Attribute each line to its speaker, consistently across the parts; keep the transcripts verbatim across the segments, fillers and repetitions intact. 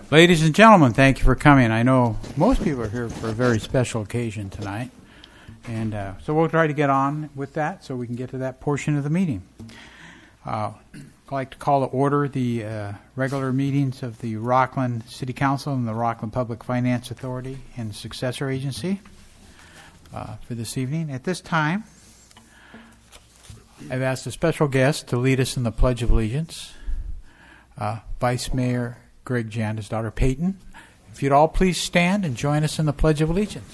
Speaker 1: Ladies and gentlemen, thank you for coming. I know most people are here for a very special occasion tonight. And uh, so we'll try to get on with that so we can get to that portion of the meeting. Uh, I'd like to call to order the uh, regular meetings of the Rockland City Council and the Rockland Public Finance Authority and Successor Agency uh, for this evening. At this time, I've asked a special guest to lead us in the Pledge of Allegiance, uh, Vice Mayor Greg Janda's daughter, Peyton. If you'd all please stand and join us in the Pledge of Allegiance.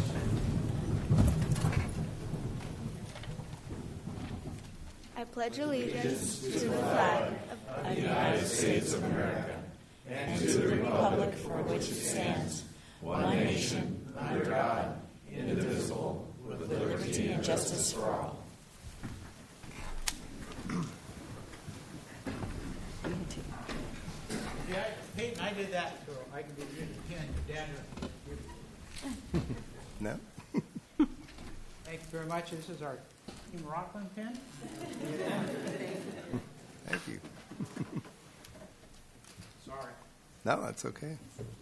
Speaker 2: I pledge allegiance to the flag of the United States of America and to the republic for which it stands, one nation, under God, indivisible, with liberty and justice for all.
Speaker 1: Yeah, Peyton, I did that, so I can give you the pen. Dad,
Speaker 3: No.
Speaker 1: thank you very much. This is our Team Rockland pen.
Speaker 3: Thank you.
Speaker 1: Sorry.
Speaker 3: No, that's okay.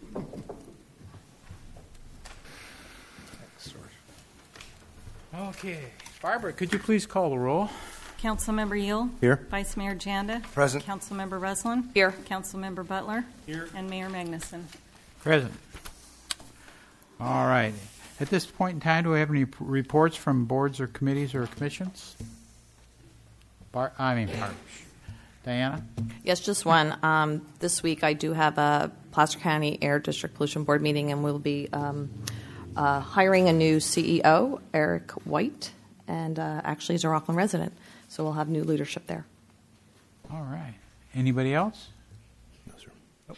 Speaker 3: Thanks, George.
Speaker 1: Okay. Barbara, could you please call the roll?
Speaker 4: Councilmember Yule.
Speaker 3: Here.
Speaker 4: Vice Mayor Janda.
Speaker 3: Present.
Speaker 4: Councilmember Reslin. Here. Councilmember Butler. Here. And Mayor Magnuson.
Speaker 1: Present. All right. At this point in time, do we have any p- reports from boards or committees or commissions? Bar- I mean, Bar- Diana?
Speaker 5: Yes, just one. Um, this week I do have a Placer County Air District Pollution Board meeting, and we'll be um, uh, hiring a new C E O, Eric White, and uh, actually he's a Rockland resident, so we'll have new leadership there.
Speaker 1: All right. Anybody else?
Speaker 3: No, sir. Nope.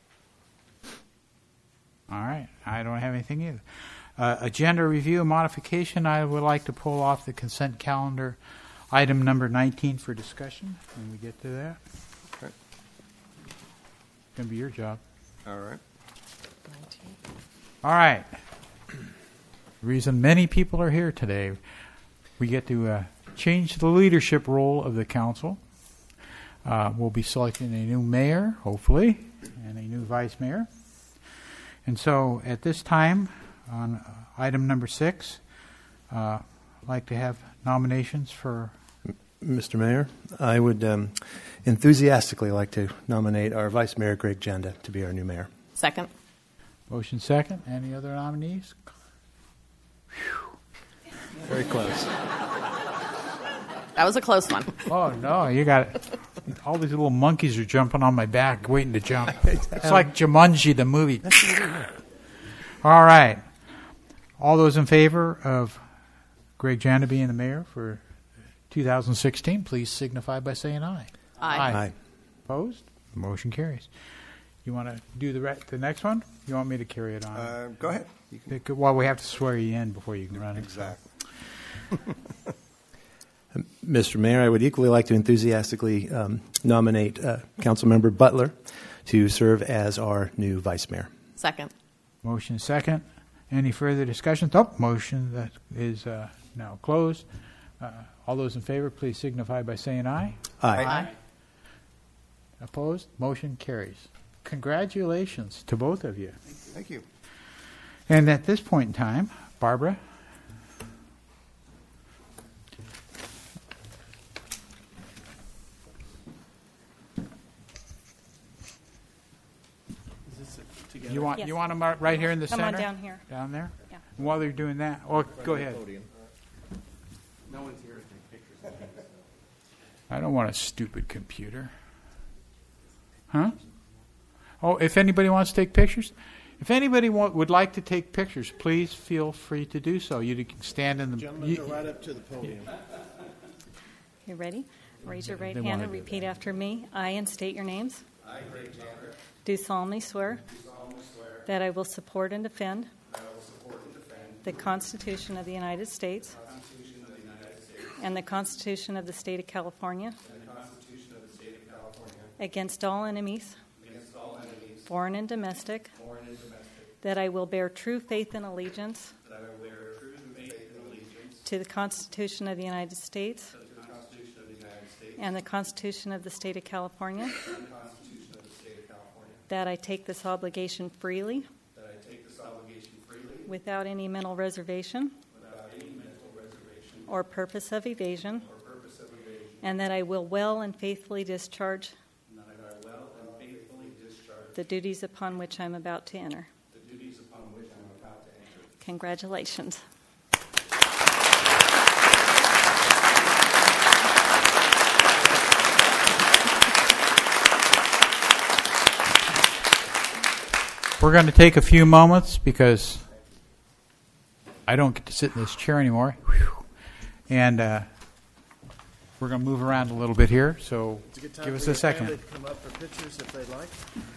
Speaker 1: All right. I don't have anything either. Uh, agenda review and modification. I would like to pull off the consent calendar item number nineteen for discussion when we get to that.
Speaker 3: Okay.
Speaker 1: It's going to be your job.
Speaker 3: All right.
Speaker 1: All right. The reason many people are here today, we get to uh, change the leadership role of the council. Uh, we'll be selecting a new mayor, hopefully, and a new vice mayor. And so at this time, on uh, item number six, uh, I'd like to have nominations for...
Speaker 6: Mister Mayor, I would um, enthusiastically like to nominate our Vice Mayor, Greg Janda, to be our new mayor.
Speaker 5: Second.
Speaker 1: Motion second. Any other nominees? Whew.
Speaker 6: Very close.
Speaker 5: That was a close one.
Speaker 1: Oh, no, you got it. All these little monkeys are jumping on my back, waiting to jump. It's like Jumanji, the movie. All right. All those in favor of Greg Janda being the mayor for two thousand sixteen, please signify by saying aye.
Speaker 5: Aye.
Speaker 6: Aye.
Speaker 1: Opposed? Motion carries. You want to do the re- the next one? You want me to carry it on?
Speaker 3: Uh, go ahead. You can.
Speaker 1: It could- well, we have to swear you in before you can run it.
Speaker 3: Exactly.
Speaker 6: Mister Mayor, I would equally like to enthusiastically um, nominate uh, Councilmember Butler to serve as our new Vice Mayor.
Speaker 5: Second.
Speaker 1: Motion second. Any further discussion? Oh, motion that is uh, now closed. Uh, all those in favor, please signify by saying aye.
Speaker 6: Aye.
Speaker 5: Aye.
Speaker 1: Opposed? Motion carries. Congratulations to both of you.
Speaker 3: Thank you.
Speaker 1: And at this point in time, Barbara. You want
Speaker 4: Yes.
Speaker 1: you want them right here in the
Speaker 4: Come
Speaker 1: center?
Speaker 4: on down here.
Speaker 1: Down there?
Speaker 4: Yeah.
Speaker 1: And while they're doing that, oh, go ahead.
Speaker 7: No one's here to take pictures.
Speaker 1: I don't want a stupid computer. Huh? Oh, if anybody wants to take pictures, if anybody want, would like to take pictures, please feel free to do so. You can stand in the.
Speaker 7: Gentlemen,
Speaker 1: you-
Speaker 7: go right up to the podium.
Speaker 4: You ready? Raise your right
Speaker 1: They
Speaker 4: hand
Speaker 1: wanna
Speaker 4: and
Speaker 1: do
Speaker 4: repeat after me. I, and state your names. I, Greg Janda, do solemnly swear,
Speaker 7: solemnly swear
Speaker 4: that I will support and defend
Speaker 7: that I will support and defend
Speaker 4: the Constitution of the United States
Speaker 7: the Constitution of the United States
Speaker 4: and the Constitution of the State of California
Speaker 7: and the Constitution of the State of California
Speaker 4: against all enemies,
Speaker 7: against all enemies,
Speaker 4: foreign and domestic,
Speaker 7: foreign and domestic,
Speaker 4: that I will bear true faith and allegiance
Speaker 7: that I will bear true faith and allegiance
Speaker 4: to the Constitution of the United States
Speaker 7: to the Constitution of the United States
Speaker 4: and the Constitution of the State of California,
Speaker 7: and the Constitution of the State of California,
Speaker 4: that I take this obligation freely
Speaker 7: that I take this obligation freely
Speaker 4: without any mental reservation
Speaker 7: without any mental reservation
Speaker 4: or purpose of evasion,
Speaker 7: or purpose of evasion,
Speaker 4: and that I will well and faithfully discharge
Speaker 7: and that I will and faithfully discharge
Speaker 4: the duties upon which I'm about to enter.
Speaker 7: the duties upon which I'm about to enter.
Speaker 4: Congratulations.
Speaker 1: We're going to take a few moments because I don't get to sit in this chair anymore. Whew. And uh, we're going to move around a little bit here, so give us a second.
Speaker 3: To come up for pictures if they'd like.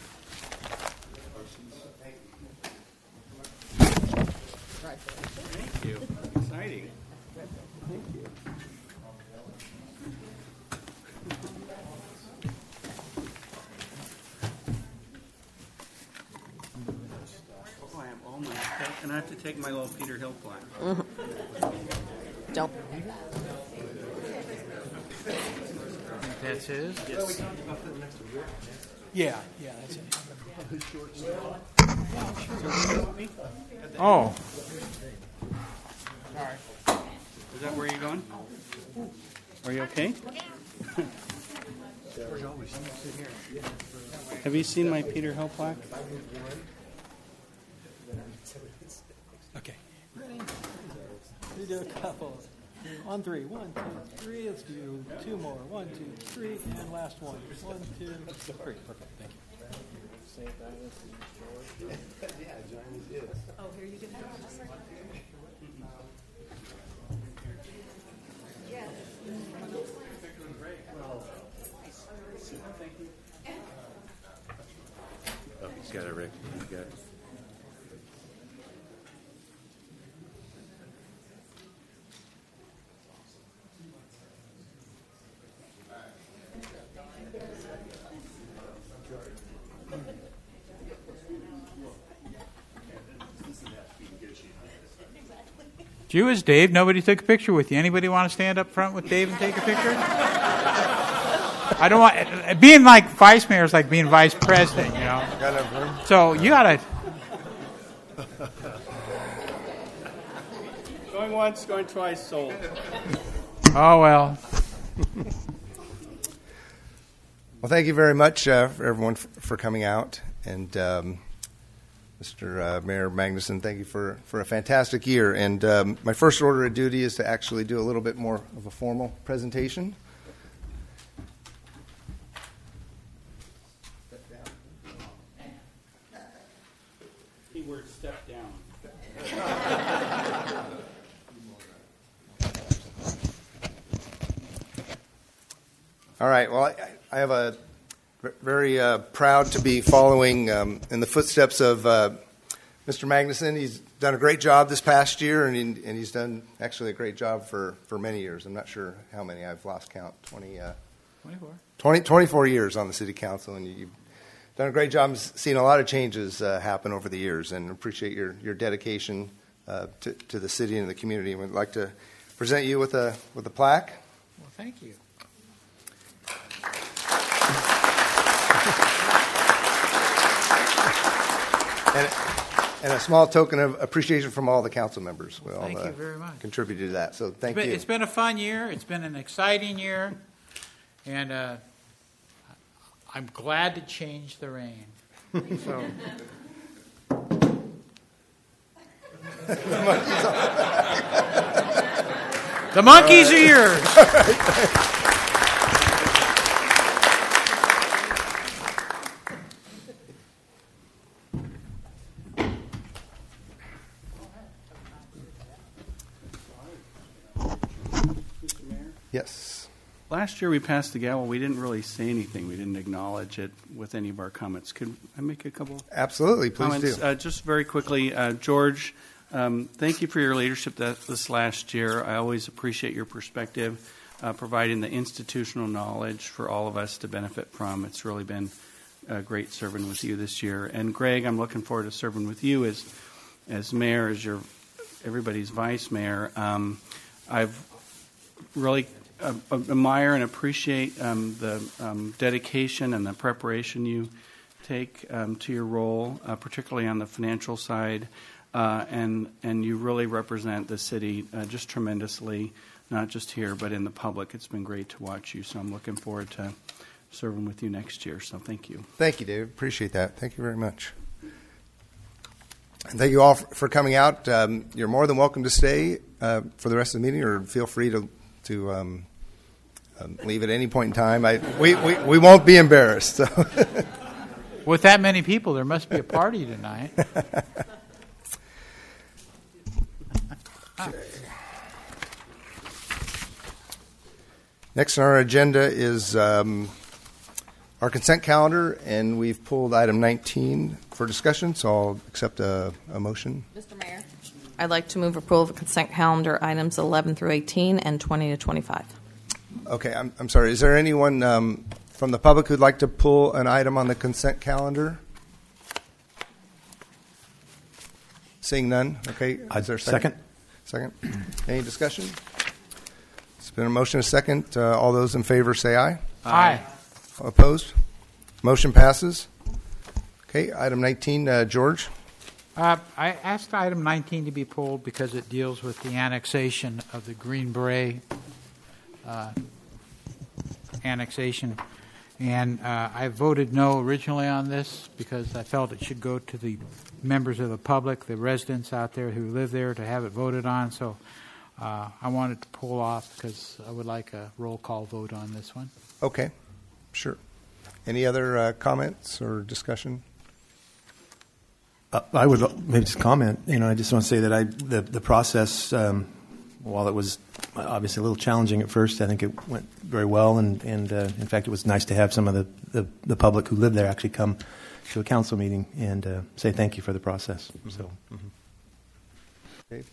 Speaker 7: Thank you. Exciting. Oh, I have all my stuff, and I have to take my little Peter Hill plaque.
Speaker 5: Don't.
Speaker 1: That's his?
Speaker 7: Yes.
Speaker 1: Yeah, yeah, that's it. Oh.
Speaker 7: Is that where you're going? Are you okay? Have you seen my Peter Hill plaque?
Speaker 8: Okay. Ready? We do a couple. On three. One, two, three. Let's do two more. One, two, three. And last one. One, two, three. Perfect. Thank you.
Speaker 5: Oh, here you can have it.
Speaker 3: Oh, he's got it, Rick. He's got it.
Speaker 1: You as Dave, nobody took a picture with you. Anybody want to stand up front with Dave and take a picture? I don't want being like vice mayor is like being vice president, you know.
Speaker 3: Got enough room?
Speaker 1: So you gotta.
Speaker 7: Going once, going twice, sold.
Speaker 1: Oh well.
Speaker 3: Well, thank you very much uh, for everyone f- for coming out. And um, Mister Uh, Mayor Magnuson, thank you for, for a fantastic year. And um, my first order of duty is to actually do a little bit more of a formal presentation.
Speaker 7: Keyword step down.
Speaker 3: All right. Well, I, I have a very uh, proud to be following um, in the footsteps of uh, Mister Magnuson. He's done a great job this past year, and, he, and he's done actually a great job for, for many years. I'm not sure how many. I've lost count. twenty, uh,
Speaker 1: twenty-four.
Speaker 3: twenty, twenty-four years on the city council, and you've done a great job. Seeing a lot of changes uh, happen over the years, and appreciate your, your dedication uh, to, to the city and the community. And we'd like to present you with a with a plaque.
Speaker 1: Well, thank you.
Speaker 3: And, and a small token of appreciation from all the council members. We all
Speaker 1: Thank you
Speaker 3: uh,
Speaker 1: very much.
Speaker 3: contributed to that. So thank
Speaker 1: It's been,
Speaker 3: you.
Speaker 1: it's been a fun year. It's been an exciting year, and uh, I'm glad to change the rain. So. The monkeys are yours.
Speaker 7: Mister Mayor?
Speaker 3: Yes.
Speaker 7: Last year we passed the gavel. We didn't really say anything. We didn't acknowledge it with any of our comments. Could I make a couple
Speaker 3: Absolutely. Please
Speaker 7: comments?
Speaker 3: do.
Speaker 7: Uh, just very quickly, uh, George, um, thank you for your leadership that, this last year. I always appreciate your perspective, uh, providing the institutional knowledge for all of us to benefit from. It's really been uh, great serving with you this year. And Greg, I'm looking forward to serving with you as as mayor, as your everybody's vice mayor. Um, I've really uh, admire and appreciate um, the um, dedication and the preparation you take um, to your role, uh, particularly on the financial side, uh, and and you really represent the city uh, just tremendously, not just here but in the public. It's been great to watch you, so I'm looking forward to serving with you next year. So thank you.
Speaker 3: Thank you, David. Appreciate that. Thank you very much. And thank you all for coming out. Um, you're more than welcome to stay uh, for the rest of the meeting, or feel free to to um, um, leave at any point in time. I, we, we we won't be embarrassed. So.
Speaker 1: With that many people, there must be a party tonight.
Speaker 3: Next on our agenda is um, our consent calendar, and we've pulled item nineteen for discussion, so I'll accept a, a motion.
Speaker 5: Mister Mayor, I'd like to move approval of consent calendar items eleven through eighteen and twenty to twenty-five.
Speaker 3: Okay, I'm, I'm sorry. Is there anyone um, from the public who'd like to pull an item on the consent calendar? Seeing none. Okay. Is there a second? Second. Second. Any discussion? It's been a motion, a second. Uh, all those in favor say aye.
Speaker 1: Aye.
Speaker 3: Opposed? Motion passes. Okay, item nineteen, uh, George.
Speaker 1: Uh, I asked item nineteen to be pulled because it deals with the annexation of the Green Beret uh, annexation. And uh, I voted no originally on this because I felt it should go to the members of the public, the residents out there who live there, to have it voted on. So uh, I wanted to pull off because I would like a roll call vote on this one.
Speaker 3: Okay, sure. Any other uh, comments or discussion?
Speaker 6: Uh, I would maybe just comment. You know, I just want to say that I the the process, um, while it was obviously a little challenging at first, I think it went very well. And and uh, in fact, it was nice to have some of the, the, the public who live there actually come to a council meeting and uh, say thank you for the process.
Speaker 3: Mm-hmm.
Speaker 6: So,
Speaker 3: mm-hmm. Okay.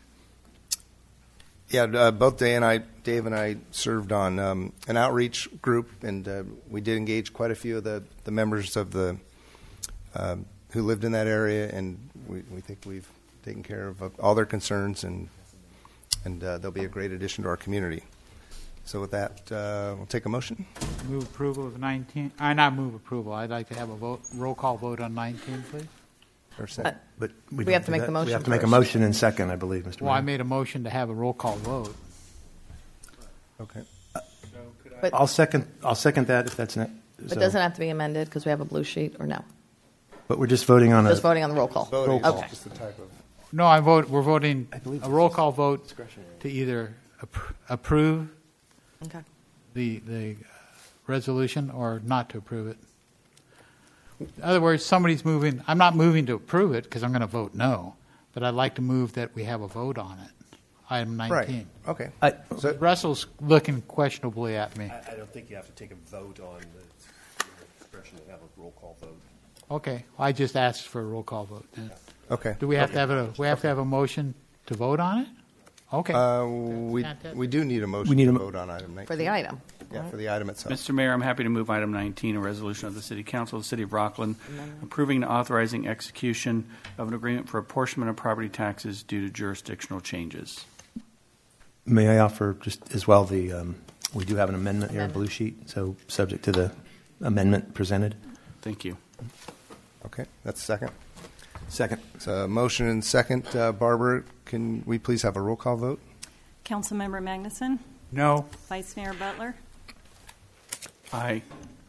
Speaker 3: Yeah, uh, both Dave and I, Dave and I served on um, an outreach group, and uh, we did engage quite a few of the, the members of the um, who lived in that area, and we, we think we've taken care of uh, all their concerns, and and uh, they'll be a great addition to our community. So with that, uh, we'll take a motion.
Speaker 1: Move approval of nineteen. I not move approval. I'd like to have a vote, roll call vote on nineteen, please.
Speaker 3: Or second.
Speaker 6: but
Speaker 5: We
Speaker 6: don't
Speaker 5: have to
Speaker 6: do
Speaker 5: make
Speaker 6: that.
Speaker 5: the motion
Speaker 6: We have to make a
Speaker 5: first.
Speaker 6: motion in second, I believe, Mister
Speaker 1: Well, I
Speaker 6: Mayor.
Speaker 1: made a motion to have a roll call vote.
Speaker 3: Okay.
Speaker 5: But,
Speaker 6: I'll second. I'll second that if that's not.
Speaker 5: but
Speaker 6: so.
Speaker 5: doesn't have to be amended because we have a blue sheet, or no?
Speaker 6: But we're just voting on
Speaker 5: Just
Speaker 6: a.
Speaker 5: voting on the roll call.
Speaker 3: Voting is
Speaker 5: Okay.
Speaker 3: just the type of.
Speaker 1: No, I vote. We're voting
Speaker 6: I believe
Speaker 1: a
Speaker 6: this
Speaker 1: roll
Speaker 6: is
Speaker 1: call vote
Speaker 6: discretionary.
Speaker 1: to either appro- approve
Speaker 5: Okay.
Speaker 1: the the resolution or not to approve it. In other words, somebody's moving. I'm not moving to approve it because I'm going to vote no, but I'd like to move that we have a vote on it. Item nineteen.
Speaker 3: Right. Okay.
Speaker 6: I,
Speaker 3: So,
Speaker 1: Russell's looking questionably at me.
Speaker 9: I, I don't think you have to take a vote on the expression and have a roll call vote.
Speaker 1: Okay, I just asked for a roll call vote.
Speaker 3: okay.
Speaker 1: Do we have to have a we have to have a motion to vote on it? Okay.
Speaker 3: Uh, we we do need a motion
Speaker 6: We need
Speaker 3: to
Speaker 6: a mo-
Speaker 3: vote on item nineteen.
Speaker 5: For the item.
Speaker 3: Yeah, for the item itself.
Speaker 7: Mister Mayor, I'm happy to move item nineteen, a resolution of the City Council of the City of Rockland approving and authorizing execution of an agreement for apportionment of property taxes due to jurisdictional changes.
Speaker 6: May I offer just as well the, um, we do have an amendment here, a
Speaker 5: Amendment.
Speaker 6: blue sheet, so subject to the amendment presented.
Speaker 7: Thank you.
Speaker 3: Okay, that's second.
Speaker 6: Second.
Speaker 3: So motion and second. Uh, Barbara, can we please have a roll call vote?
Speaker 4: Councilmember Magnuson,
Speaker 1: No.
Speaker 4: Vice Mayor Butler,
Speaker 7: Aye.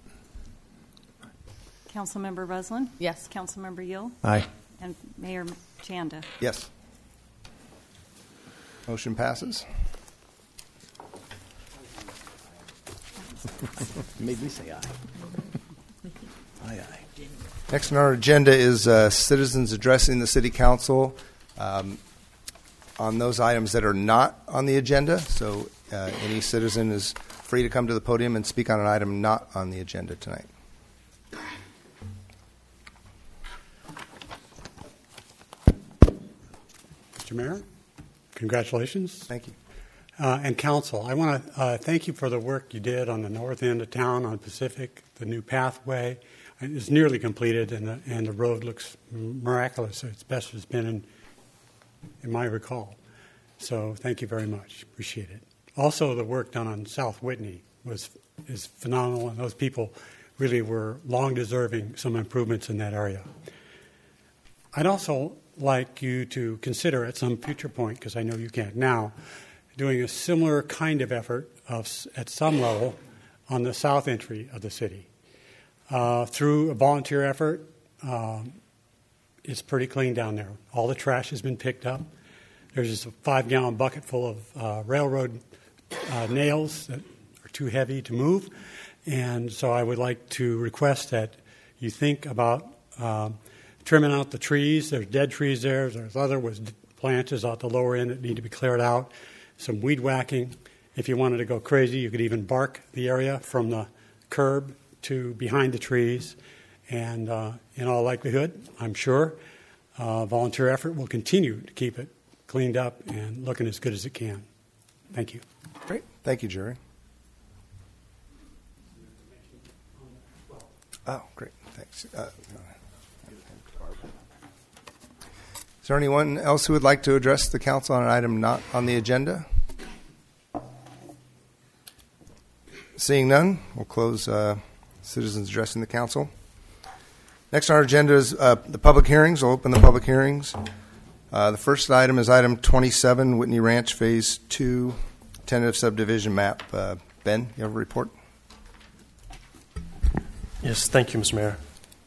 Speaker 4: Councilmember Breslin,
Speaker 5: Yes.
Speaker 4: Councilmember Yule,
Speaker 6: Aye.
Speaker 4: and Mayor Chanda.
Speaker 3: Yes. Motion passes.
Speaker 6: Made me say aye. Aye, aye.
Speaker 3: Next on our agenda is uh, citizens addressing the City Council um, on those items that are not on the agenda. So uh, any citizen is free to come to the podium and speak on an item not on the agenda tonight.
Speaker 10: Mister Mayor, congratulations.
Speaker 3: Thank you.
Speaker 10: Uh, and council, I want to uh, thank you for the work you did on the north end of town on Pacific. The new pathway is nearly completed, and the, and the road looks miraculous. It's best it's been in, in my recall. So thank you very much. Appreciate it. Also, the work done on South Whitney was is phenomenal, and those people really were long deserving some improvements in that area. I'd also like you to consider at some future point, because I know you can't now, doing a similar kind of effort of, at some level on the south entry of the city. Uh, through a volunteer effort, um, it's pretty clean down there. All the trash has been picked up. There's just a five-gallon bucket full of uh, railroad uh, nails that are too heavy to move. And so I would like to request that you think about um, trimming out the trees. There's dead trees there. There's other with branches out the lower end that need to be cleared out. Some weed whacking. If you wanted to go crazy, you could even bark the area from the curb to behind the trees. And uh, in all likelihood, I'm sure, uh, volunteer effort will continue to keep it cleaned up and looking as good as it can. Thank you.
Speaker 3: Great. Thank you, Jerry. Oh, great. Thanks. Uh, is there anyone else who would like to address the council on an item not on the agenda? Seeing none, we'll close uh, citizens addressing the council. Next on our agenda is uh, the public hearings. We'll open the public hearings. Uh, the first item is item twenty-seven, Whitney Ranch Phase two, tentative subdivision map. Uh, Ben, you have a report?
Speaker 11: Yes, thank you, Mister Mayor.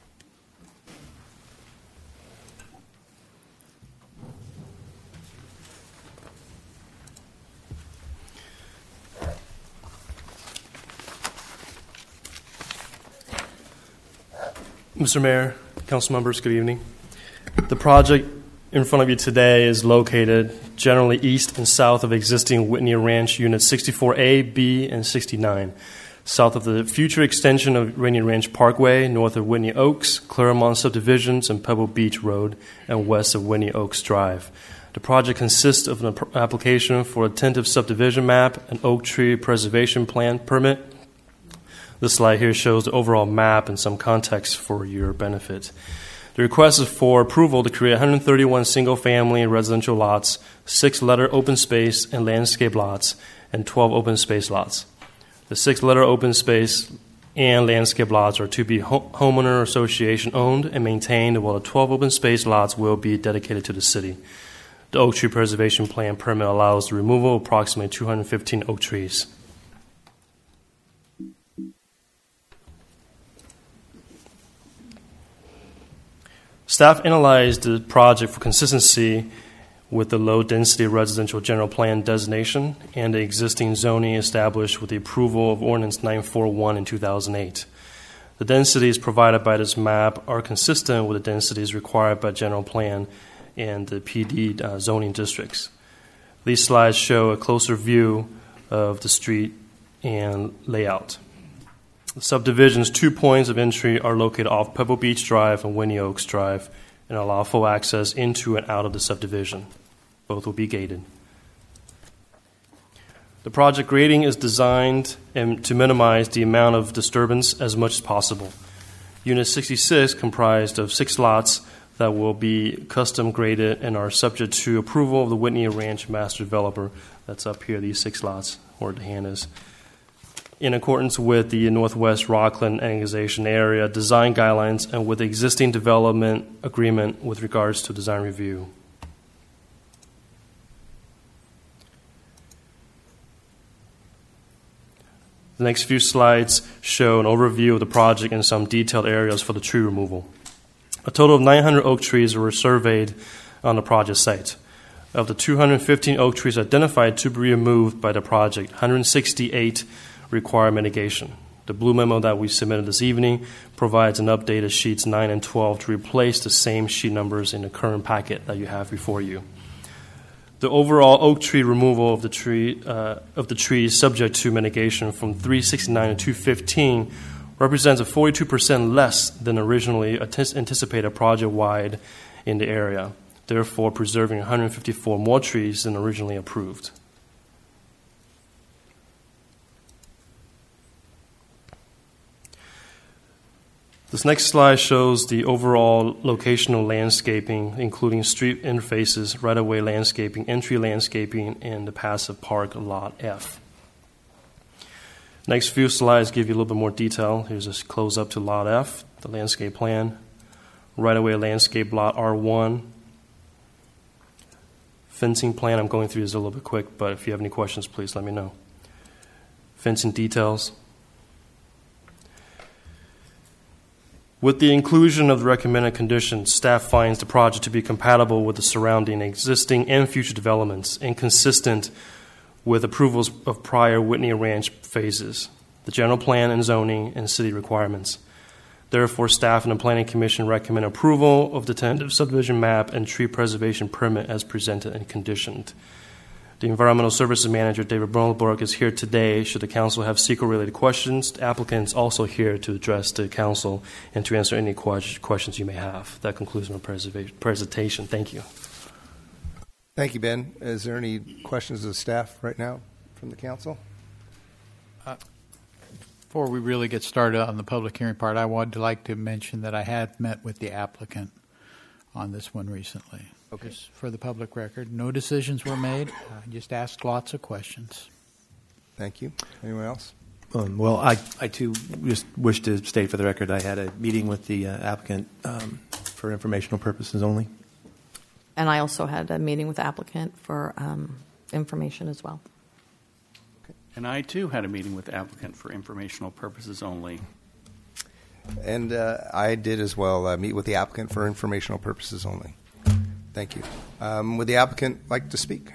Speaker 11: Mister Mayor, council members, good evening. The project in front of you today is located generally east and south of existing Whitney Ranch Units sixty-four A, B, and sixty-nine, south of the future extension of Whitney Ranch Parkway, north of Whitney Oaks, Claremont Subdivisions, and Pebble Beach Road, and west of Whitney Oaks Drive. The project consists of an application for a tentative subdivision map, an oak tree preservation plan permit. This slide here shows the overall map and some context for your benefit. The request is for approval to create one hundred thirty-one single-family residential lots, six-letter open space and landscape lots, and twelve open space lots. The six-letter open space and landscape lots are to be ho- homeowner association owned and maintained, while the twelve open space lots will be dedicated to the city. The oak tree preservation plan permit allows the removal of approximately two hundred fifteen oak trees. Staff analyzed the project for consistency with the low-density residential general plan designation and the existing zoning established with the approval of Ordinance nine forty-one in two thousand eight. The densities provided by this map are consistent with the densities required by general plan and the P D uh, zoning districts. These slides show a closer view of the street and layout. The subdivision's two points of entry are located off Pebble Beach Drive and Whitney Oaks Drive and allow full access into and out of the subdivision. Both will be gated. The project grading is designed to minimize the amount of disturbance as much as possible. Unit sixty-six comprised of six lots that will be custom graded and are subject to approval of the Whitney Ranch master developer. That's up here, these six lots, where the hand is. In accordance with the Northwest Rockland Annexation Area design guidelines and with the existing development agreement with regards to design review. The next few slides show an overview of the project and some detailed areas for the tree removal. A total of nine hundred oak trees were surveyed on the project site. Of the two hundred fifteen oak trees identified to be removed by the project, one hundred sixty-eight require mitigation. The blue memo that we submitted this evening provides an updated sheets nine and twelve to replace the same sheet numbers in the current packet that you have before you. The overall oak tree removal of the tree uh, of the trees subject to mitigation from three sixty-nine to two fifteen represents a forty-two percent less than originally anticipated project-wide in the area, therefore preserving one hundred fifty-four more trees than originally approved. This next slide shows the overall locational landscaping, including street interfaces, right-of-way landscaping, entry landscaping, and the passive park lot F. Next few slides give you a little bit more detail. Here's a close up to Lot F, the landscape plan. Right-of-way landscape Lot R one. Fencing plan, I'm going through this a little bit quick, but if you have any questions, please let me know. Fencing details. With the inclusion of the recommended conditions, staff finds the project to be compatible with the surrounding existing and future developments and consistent with approvals of prior Whitney Ranch phases, the general plan and zoning, and city requirements. Therefore, staff and the Planning Commission recommend approval of the tentative subdivision map and tree preservation permit as presented and conditioned. The Environmental Services Manager, David Bernaldborg, is here today. Should the council have secret-related questions, the applicant is also here to address the council and to answer any que- questions you may have. That concludes my presentation. Thank you.
Speaker 3: Thank you, Ben. Is there any questions of the staff right now from the council?
Speaker 1: Uh, before we really get started on the public hearing part, I would like to mention that I had met with the applicant on this one recently.
Speaker 3: Okay.
Speaker 1: Just for the public record, no decisions were made. I just asked lots of questions.
Speaker 3: Thank you. Anyone else?
Speaker 6: Um, well, I, I too just wish to state for the record I had a meeting with the uh, applicant um, for informational purposes only.
Speaker 5: And I also had a meeting with the applicant for um, information as well.
Speaker 7: And I, too, had a meeting with the applicant for informational purposes only.
Speaker 3: And uh, I did as well uh, meet with the applicant for informational purposes only. Thank you. Um, would the applicant like to speak?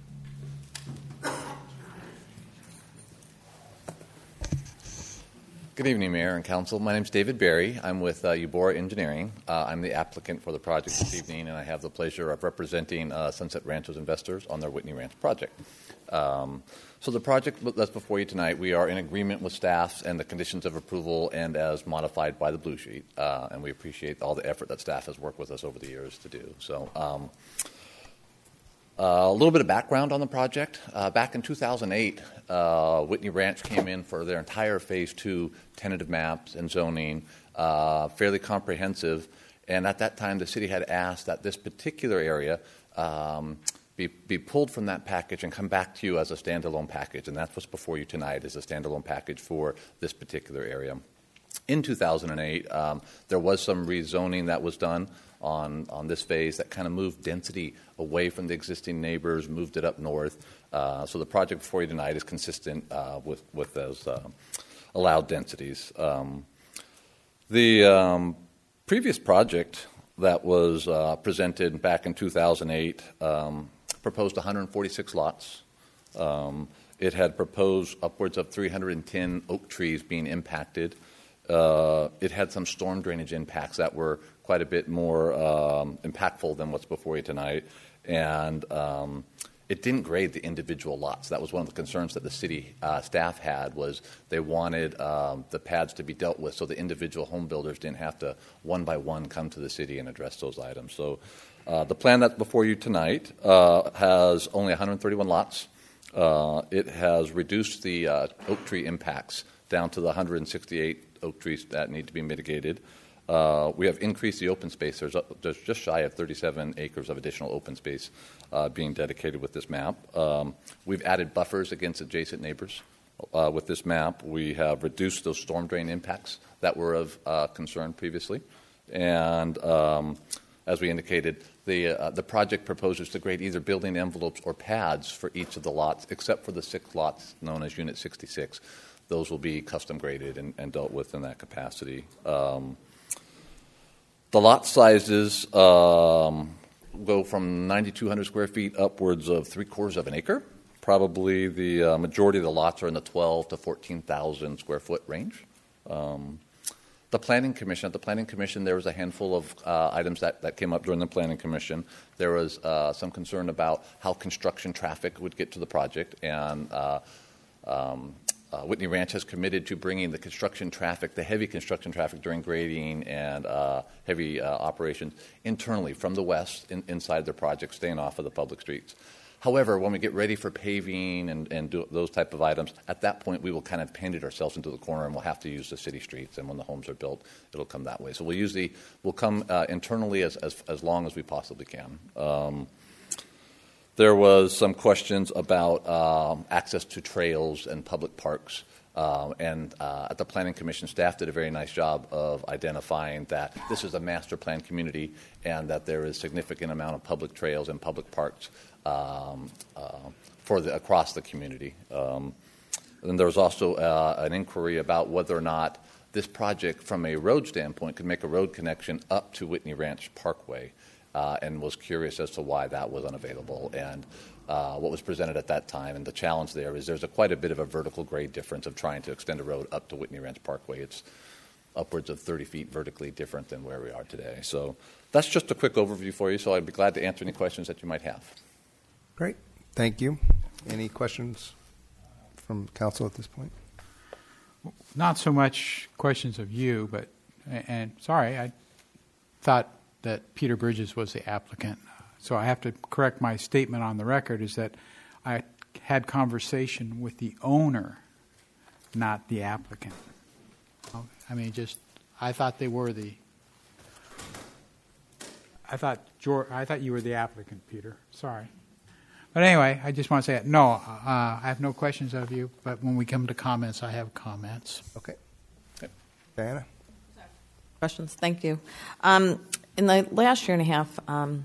Speaker 12: Good evening, Mayor and Council. My name is David Berry. I'm with uh, Eubora Engineering. Uh, I'm the applicant for the project this evening, and I have the pleasure of representing uh, Sunset Ranch's investors on their Whitney Ranch project. Um, so the project that's before you tonight, we are in agreement with staff and the conditions of approval and as modified by the Blue Sheet, uh, and we appreciate all the effort that staff has worked with us over the years to do. So um, uh, a little bit of background on the project. Uh, back in two thousand eight, uh, Whitney Ranch came in for their entire Phase two tentative maps and zoning, uh, fairly comprehensive, and at that time the city had asked that this particular area um, Be, be pulled from that package and come back to you as a standalone package. And that's what's before you tonight is a standalone package for this particular area. In two thousand eight, um, there was some rezoning that was done on, on this phase that kind of moved density away from the existing neighbors, moved it up north. Uh, so the project before you tonight is consistent uh, with, with those uh, allowed densities. Um, the um, previous project that was uh, presented back in two thousand eight um, proposed one hundred forty-six lots. Um, it had proposed upwards of three hundred ten oak trees being impacted. Uh, it had some storm drainage impacts that were quite a bit more um, impactful than what's before you tonight. And um, it didn't grade the individual lots. That was one of the concerns that the city uh, staff had, was they wanted um, the pads to be dealt with so the individual home builders didn't have to one by one come to the city and address those items. So uh, the plan that's before you tonight uh, has only one hundred thirty-one lots. Uh, it has reduced the uh, oak tree impacts down to the one hundred sixty-eight oak trees that need to be mitigated. Uh, we have increased the open space. There's, there's just shy of thirty-seven acres of additional open space uh, being dedicated with this map. Um, we've added buffers against adjacent neighbors uh, with this map. We have reduced those storm drain impacts that were of uh, concern previously. And um, as we indicated, the, uh, the project proposes to grade either building envelopes or pads for each of the lots, except for the six lots known as Unit sixty-six. Those will be custom graded and, and dealt with in that capacity. Um, The lot sizes um, go from nine thousand two hundred square feet upwards of three quarters of an acre. Probably the uh, majority of the lots are in the twelve to fourteen thousand square foot range. Um, the Planning Commission, at the Planning Commission, there was a handful of uh, items that, that came up during the Planning Commission. There was uh, some concern about how construction traffic would get to the project, and uh, um, Uh, Whitney Ranch has committed to bringing the construction traffic, the heavy construction traffic during grading and uh, heavy uh, operations internally from the west in, inside their project, staying off of the public streets. However, when we get ready for paving and, and do those type of items, at that point we will kind of paint it ourselves into the corner and we'll have to use the city streets. And when the homes are built, it'll come that way. So we'll usually we'll come uh, internally as, as as long as we possibly can. Um, There was some questions about um, access to trails and public parks. Um, and uh, at the Planning Commission, staff did a very nice job of identifying that this is a master plan community and that there is significant amount of public trails and public parks um, uh, for the, across the community. Um, and there was also uh, an inquiry about whether or not this project, from a road standpoint, could make a road connection up to Whitney Ranch Parkway, uh, and was curious as to why that was unavailable. And uh, what was presented at that time, and the challenge there is there's a, quite a bit of a vertical grade difference of trying to extend a road up to Whitney Ranch Parkway. It's upwards of thirty feet vertically different than where we are today. So that's just a quick overview for you, so I'd be glad to answer any questions that you might have.
Speaker 3: Great. Thank you. Any questions from council at this point?
Speaker 1: Not so much questions of you, but, and sorry, I thought that Peter Bridges was the applicant. So I have to correct my statement on the record is that I had conversation with the owner, not the applicant. I mean, just, I thought they were the, I thought, George, I thought you were the applicant, Peter. Sorry. But anyway, I just want to say, no, uh, I have no questions of you, but when we come to comments, I have comments.
Speaker 3: Okay. okay. Diana?
Speaker 5: Questions? Thank you. Um, in the last year and a half, um,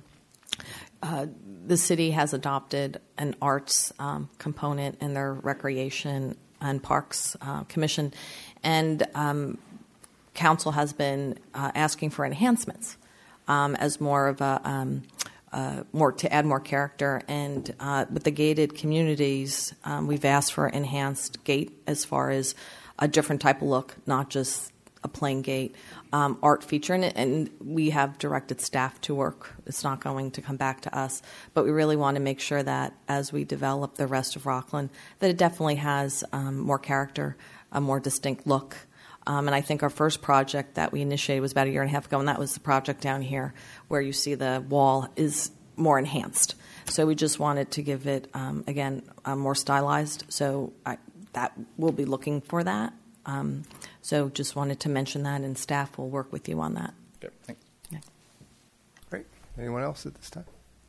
Speaker 5: uh, the city has adopted an arts um, component in their recreation and parks uh, commission, and um, council has been uh, asking for enhancements um, as more of a um, Uh, more to add more character, and uh, with the gated communities, um, we've asked for enhanced gate as far as a different type of look, not just a plain gate, um, art feature in it. And we have directed staff to work. It's not going to come back to us, but we really want to make sure that as we develop the rest of Rockland, that it definitely has um, more character, a more distinct look. Um, and I think our first project that we initiated was about a year and a half ago, and that was the project down here where you see the wall is more enhanced. So we just wanted to give it, um, again, uh, more stylized. So I, that we'll be looking for that. Um, so just wanted to mention that, and staff will work with you on that.
Speaker 12: Okay, thanks.
Speaker 5: Yeah.
Speaker 3: Great. Anyone else at this time?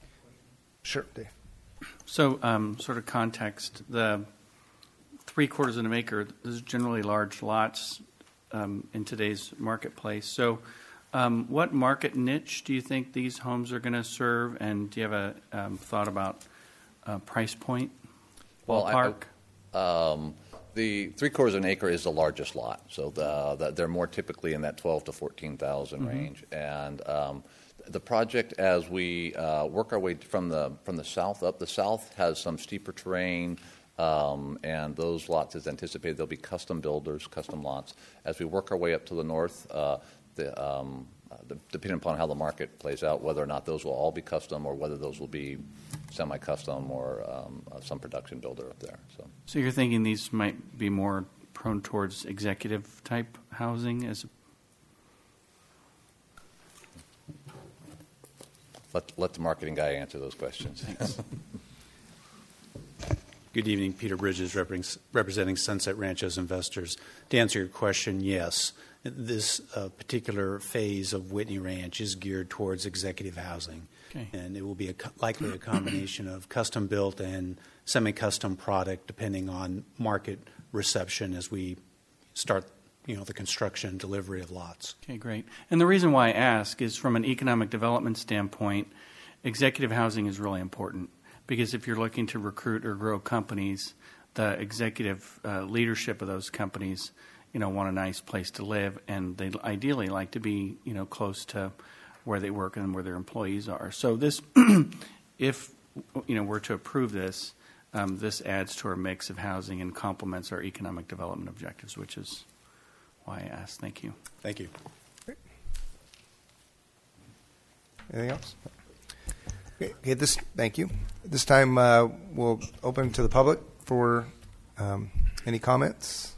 Speaker 3: Sure, Dave.
Speaker 7: So, um, sort of context, the three quarters of an acre is generally large lots um, in today's marketplace. So um, what market niche do you think these homes are going to serve, and do you have a um, thought about uh, price point, ballpark?
Speaker 12: Well, I, um, the three quarters of an acre is the largest lot, so the, the, they're more typically in that twelve to fourteen thousand mm-hmm. range, and um, the project, as we uh, work our way from the from the south up, the south has some steeper terrain, um, and those lots is anticipated they'll be custom builders, custom lots. As we work our way up to the north, uh, the, um, uh, the, depending upon how the market plays out, whether or not those will all be custom or whether those will be semi-custom or um, uh, some production builder up there. So,
Speaker 7: so you're thinking these might be more prone towards executive type housing as.
Speaker 12: Let, let the marketing guy answer those questions. Thanks.
Speaker 13: Good evening, Peter Bridges, representing Sunset Ranchos Investors. To answer your question, yes, this uh, particular phase of Whitney Ranch is geared towards executive housing, okay. And it will be a, likely a combination of custom-built and semi-custom product, depending on market reception as we start you know, the construction and delivery of lots.
Speaker 7: Okay, great. And the reason why I ask is from an economic development standpoint, executive housing is really important because if you're looking to recruit or grow companies, the executive uh, leadership of those companies, you know, want a nice place to live, and they ideally like to be, you know, close to where they work and where their employees are. So this, if, you know, we're to approve this, um, this adds to our mix of housing and complements our economic development objectives, which is why I asked. Thank you.
Speaker 13: Thank you.
Speaker 3: Great. Anything else? Okay, okay, this, thank you. This time uh, we'll open to the public for um, any comments.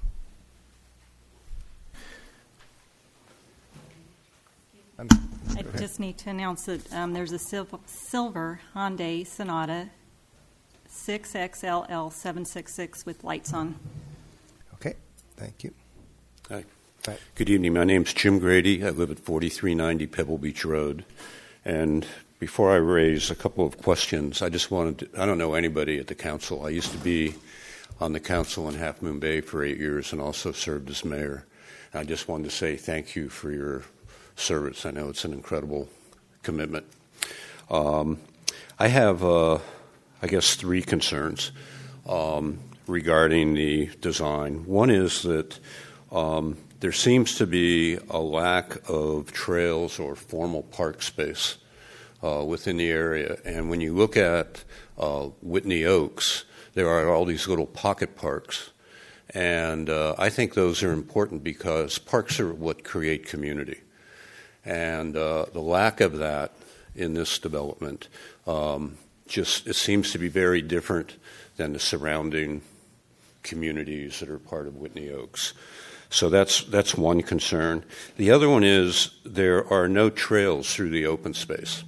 Speaker 4: I'm, I just need to announce that um, there's a sil- silver Hyundai Sonata six X L L seven sixty-six with lights on.
Speaker 3: Okay, thank you.
Speaker 14: Hi. Hi. Good evening. My name's Jim Grady. I live at forty-three ninety Pebble Beach Road. And before I raise a couple of questions, I just wanted to, I don't know anybody at the council. I used to be on the council in Half Moon Bay for eight years and also served as mayor. I just wanted to say thank you for your service. I know it's an incredible commitment. Um, I have, uh, I guess, three concerns um, regarding the design. One is that um, there seems to be a lack of trails or formal park space uh, within the area. And when you look at uh, Whitney Oaks, there are all these little pocket parks. And uh, I think those are important because parks are what create community. And uh, the lack of that in this development um, just it seems to be very different than the surrounding communities that are part of Whitney Oaks. So that's that's one concern. The other one is there are no trails through the open space.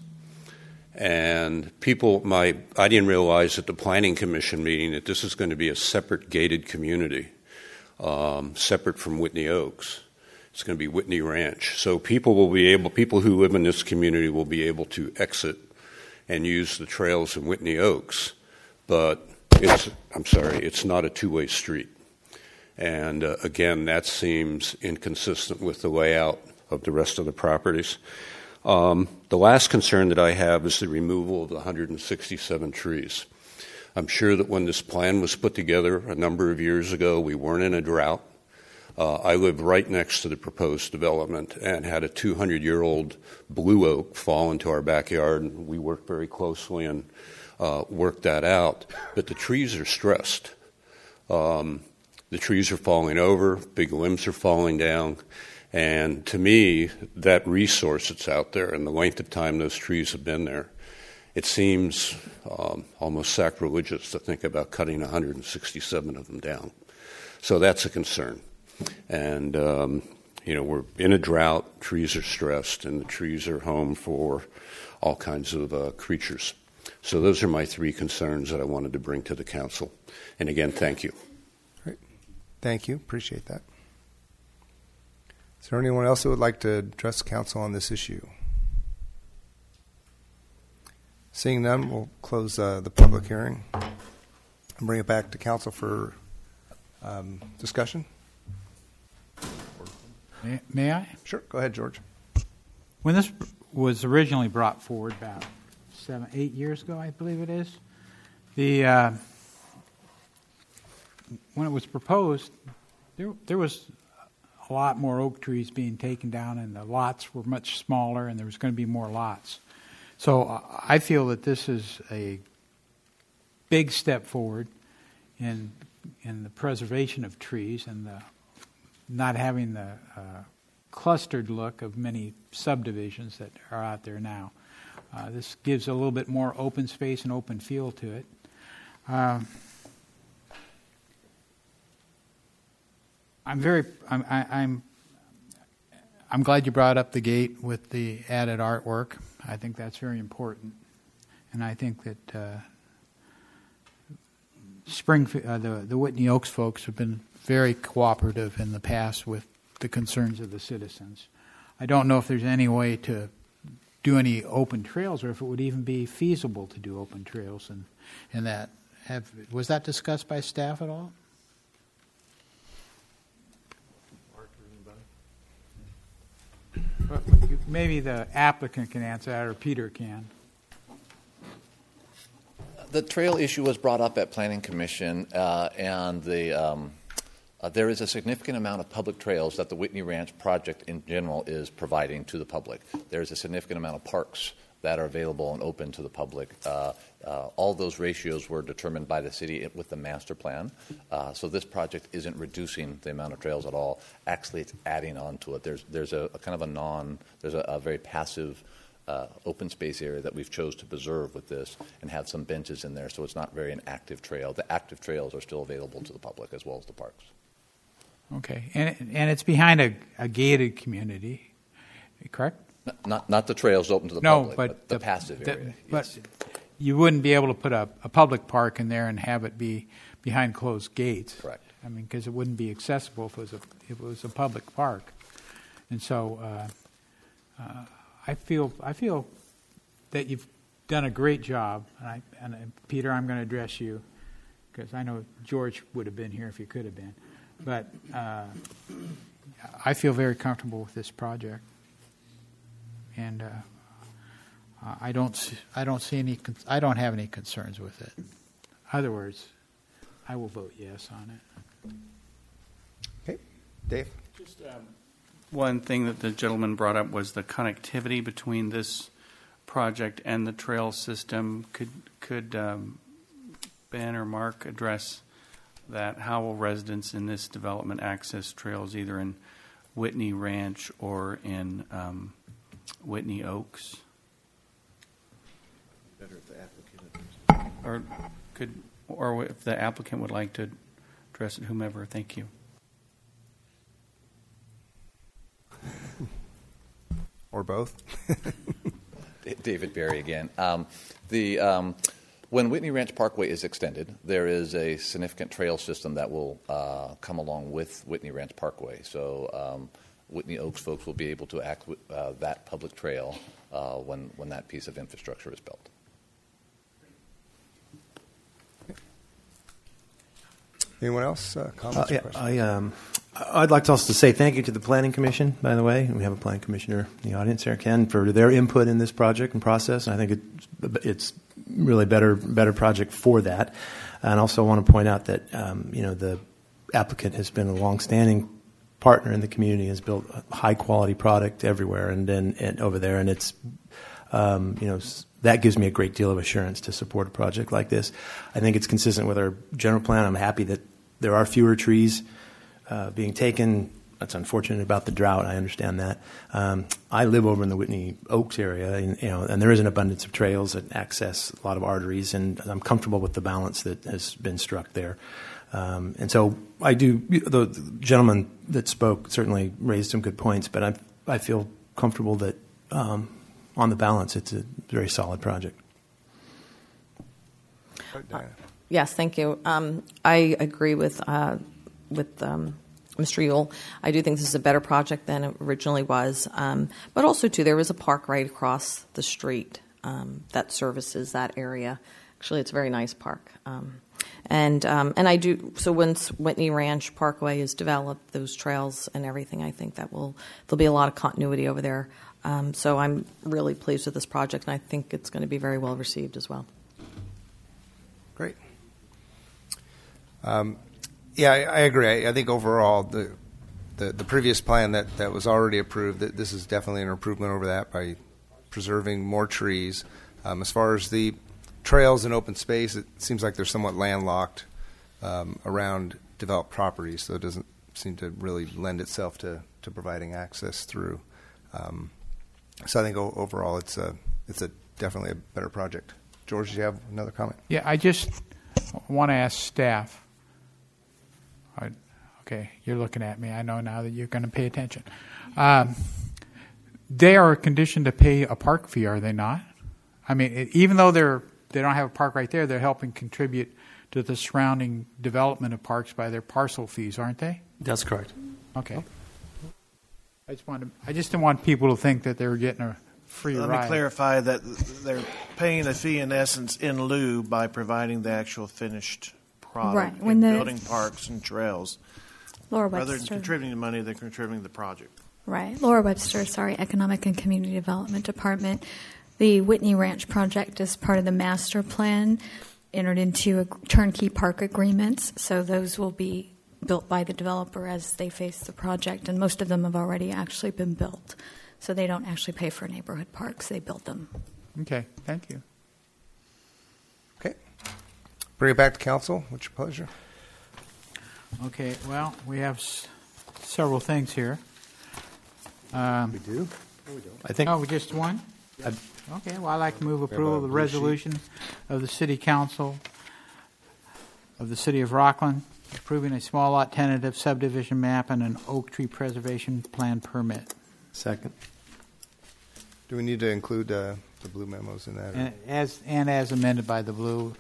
Speaker 14: And people, my, I didn't realize at the Planning Commission meeting that this is going to be a separate gated community, um, separate from Whitney Oaks. It's going to be Whitney Ranch. So people will be able, people who live in this community will be able to exit and use the trails in Whitney Oaks. But it's, I'm sorry, it's not a two-way street. And uh, again, that seems inconsistent with the layout of the rest of the properties. Um, the last concern that I have is the removal of the one hundred sixty-seven trees. I'm sure that when this plan was put together a number of years ago, we weren't in a drought. Uh, I live right next to the proposed development and had a two hundred year old blue oak fall into our backyard, and we worked very closely and uh, worked that out. But the trees are stressed. Um, the trees are falling over, big limbs are falling down. And to me, that resource that's out there and the length of time those trees have been there, it seems um, almost sacrilegious to think about cutting one hundred sixty-seven of them down. So that's a concern. And, um, you know, we're in a drought, trees are stressed, and the trees are home for all kinds of uh, creatures. So those are my three concerns that I wanted to bring to the council. And again, thank you.
Speaker 3: Great. Thank you. Appreciate that. Is there anyone else who would like to address council on this issue? Seeing none, we'll close uh, the public hearing and bring it back to council for um, discussion.
Speaker 1: May, may I?
Speaker 3: Sure. Go ahead, George.
Speaker 1: When this was originally brought forward about seven, eight years ago, I believe it is, the uh, when it was proposed, there there was a lot more oak trees being taken down, and the lots were much smaller, and there was going to be more lots. So uh, I feel that this is a big step forward in in the preservation of trees and the not having the uh, clustered look of many subdivisions that are out there now. Uh, this gives a little bit more open space and open feel to it. Um, I'm very. I'm, I, I'm. I'm glad you brought up the gate with the added artwork. I think that's very important, and I think that uh, Spring, uh, the the Whitney Oaks folks have been very cooperative in the past with the concerns of the citizens. I don't know if there's any way to do any open trails, or if it would even be feasible to do open trails, and and that have was that discussed by staff at all? Maybe the applicant can answer that, or Peter can.
Speaker 12: The trail issue was brought up at Planning Commission, uh, and the um, uh, there is a significant amount of public trails that the Whitney Ranch project in general is providing to the public. There's a significant amount of parks that are available and open to the public. Uh, uh, all those ratios were determined by the city with the master plan. Uh, so this project isn't reducing the amount of trails at all. Actually, it's adding on to it. There's there's a, a kind of a non, there's a, a very passive uh, open space area that we've chose to preserve with this and have some benches in there, so it's not very an active trail. The active trails are still available to the public as well as the parks.
Speaker 1: Okay, and and it's behind a, a gated community, correct?
Speaker 12: Not not the trails open to the
Speaker 1: no,
Speaker 12: public,
Speaker 1: but,
Speaker 12: but the, the passive
Speaker 1: the,
Speaker 12: area.
Speaker 1: But
Speaker 12: yes.
Speaker 1: You wouldn't be able to put a, a public park in there and have it be behind closed gates.
Speaker 12: Correct.
Speaker 1: I mean, because it wouldn't be accessible if it was a if it was a public park, and so uh, uh, I feel I feel that you've done a great job. And, I, and uh, Peter, I'm going to address you. because I know George would have been here if he could have been. But uh, I feel very comfortable with this project, and uh, I don't I don't see any I don't have any concerns with it. In other words, I will vote yes on it.
Speaker 3: Okay, Dave.
Speaker 7: Just um, one thing that the gentleman brought up was the connectivity between this project and the trail system. Could could um, Ben or Mark address that? How will residents in this development access trails either in Whitney Ranch or in um, Whitney Oaks?
Speaker 9: Better if the applicant.
Speaker 7: Or could, or if the applicant would like to address it, whomever. Thank you.
Speaker 3: Or both.
Speaker 12: David Berry again. Um, the um, when Whitney Ranch Parkway is extended, there is a significant trail system that will uh, come along with Whitney Ranch Parkway. So um, Whitney Oaks folks will be able to act with uh, that public trail uh, when when that piece of infrastructure is built.
Speaker 3: Anyone else? Uh, comments?
Speaker 6: Uh,
Speaker 3: or
Speaker 6: yeah,
Speaker 3: questions?
Speaker 6: I, um, I'd like to also say thank you to the Planning Commission, by the way. We have a Planning Commissioner in the audience here, Ken, for their input in this project and process. And I think it, it's really better better project for that. And also want to point out that um, you know the applicant has been a longstanding partner in the community, has built a high quality product everywhere and then and over there, and it's um, you know. That gives me a great deal of assurance to support a project like this. I think it's consistent with our general plan. I'm happy that there are fewer trees uh, being taken. That's unfortunate about the drought. I understand that. Um, I live over in the Whitney Oaks area, and, you know, and there is an abundance of trails that access a lot of arteries, and I'm comfortable with the balance that has been struck there. Um, and so I do. The, the gentleman that spoke certainly raised some good points, but I I feel comfortable that. Um, On the balance, it's a very solid project.
Speaker 5: Uh, yes, thank you. Um, I agree with uh, with um, Mister Yule. I do think this is a better project than it originally was. Um, but also, too, there is a park right across the street um, that services that area. Actually, it's a very nice park. Um, and um, and I do so once Whitney Ranch Parkway is developed, those trails and everything, I think that will there'll be a lot of continuity over there. Um, so I'm really pleased with this project, and I think it's going to be very well received as well.
Speaker 3: Great. Um, yeah, I, I agree. I, I think overall the, the the previous plan that, that was already approved, that this is definitely an improvement over that by preserving more trees. Um, as far as the trails and open space, it seems like they're somewhat landlocked um, around developed properties, so it doesn't seem to really lend itself to, to providing access through. Um, So I think o- overall it's a it's a definitely a better project. George, do you have another comment?
Speaker 1: Yeah, I just want to ask staff. I, okay, you're looking at me. I know now that you're going to pay attention. Um, they are conditioned to pay a park fee, are they not? I mean, it, even though they're they don't have a park right there, they're helping contribute to the surrounding development of parks by their parcel fees, aren't they?
Speaker 11: That's correct.
Speaker 1: Okay. I just wanted, I just didn't want people to think that they were getting a free
Speaker 15: Let
Speaker 1: ride.
Speaker 15: me clarify that they're paying a fee in essence in lieu by providing the actual finished product
Speaker 16: Right, when
Speaker 15: and
Speaker 16: the-
Speaker 15: building parks and trails.
Speaker 16: Laura
Speaker 15: Rather than
Speaker 16: Webster.
Speaker 15: contributing the money, they're contributing the project.
Speaker 16: Right. Laura Webster, sorry, Economic and Community Development Department. The Whitney Ranch project is part of the master plan, entered into a turnkey park agreements, so those will be built by the developer as they face the project, and most of them have already actually been built. So they don't actually pay for neighborhood parks, they build them.
Speaker 1: Okay, thank you.
Speaker 3: Okay. Bring it back to council. What's your pleasure?
Speaker 1: Okay, well, we have s- several things here. Um,
Speaker 6: We do?
Speaker 1: No, we don't.
Speaker 6: I think-
Speaker 1: Oh, just one?
Speaker 6: I'd-
Speaker 1: Okay, well, I'd like to move
Speaker 6: We have
Speaker 1: approval
Speaker 6: a
Speaker 1: of the
Speaker 6: blue sheet.
Speaker 1: resolution of the City Council of the City of Rockland approving a small lot tentative subdivision map and an oak tree preservation plan permit.
Speaker 6: Second.
Speaker 3: Do we need to include uh, the blue memos in that? or-
Speaker 1: And as, and as amended by the blue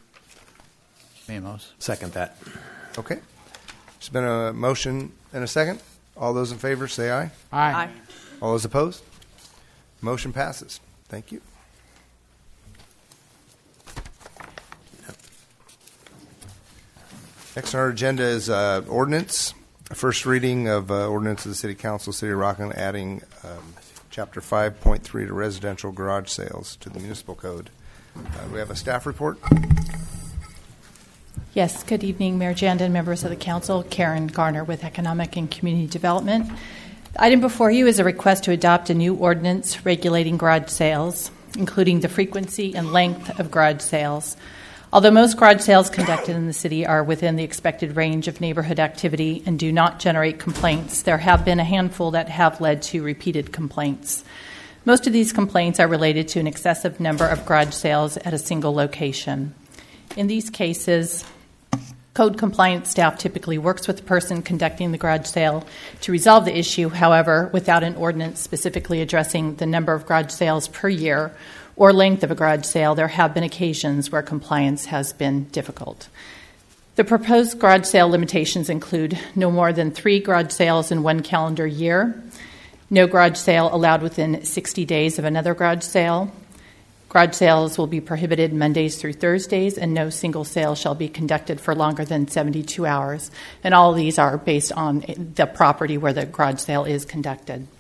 Speaker 1: memos.
Speaker 6: Second that.
Speaker 3: Okay. There's been a motion and a second. All those in favor say aye.
Speaker 1: Aye. Aye.
Speaker 3: All those opposed? Motion passes. Thank you. Next on our agenda is uh, ordinance. A first reading of uh, ordinance of the City Council, City of Rockland, adding um, Chapter five point three to residential garage sales to the municipal code. Uh, we have a staff report.
Speaker 17: Yes, good evening, Mayor Janda, members of the council. Karen Garner with Economic and Community Development. The item before you is a request to adopt a new ordinance regulating garage sales, including the frequency and length of garage sales. Although most garage sales conducted in the city are within the expected range of neighborhood activity and do not generate complaints, there have been a handful that have led to repeated complaints. Most of these complaints are related to an excessive number of garage sales at a single location. In these cases, code compliance staff typically works with the person conducting the garage sale to resolve the issue. However, without an ordinance specifically addressing the number of garage sales per year or length of a garage sale, there have been occasions where compliance has been difficult. The proposed garage sale limitations include no more than three garage sales in one calendar year, no garage sale allowed within sixty days of another garage sale, garage sales will be prohibited Mondays through Thursdays, and no single sale shall be conducted for longer than seventy-two hours. And all of these are based on the property where the garage sale is conducted.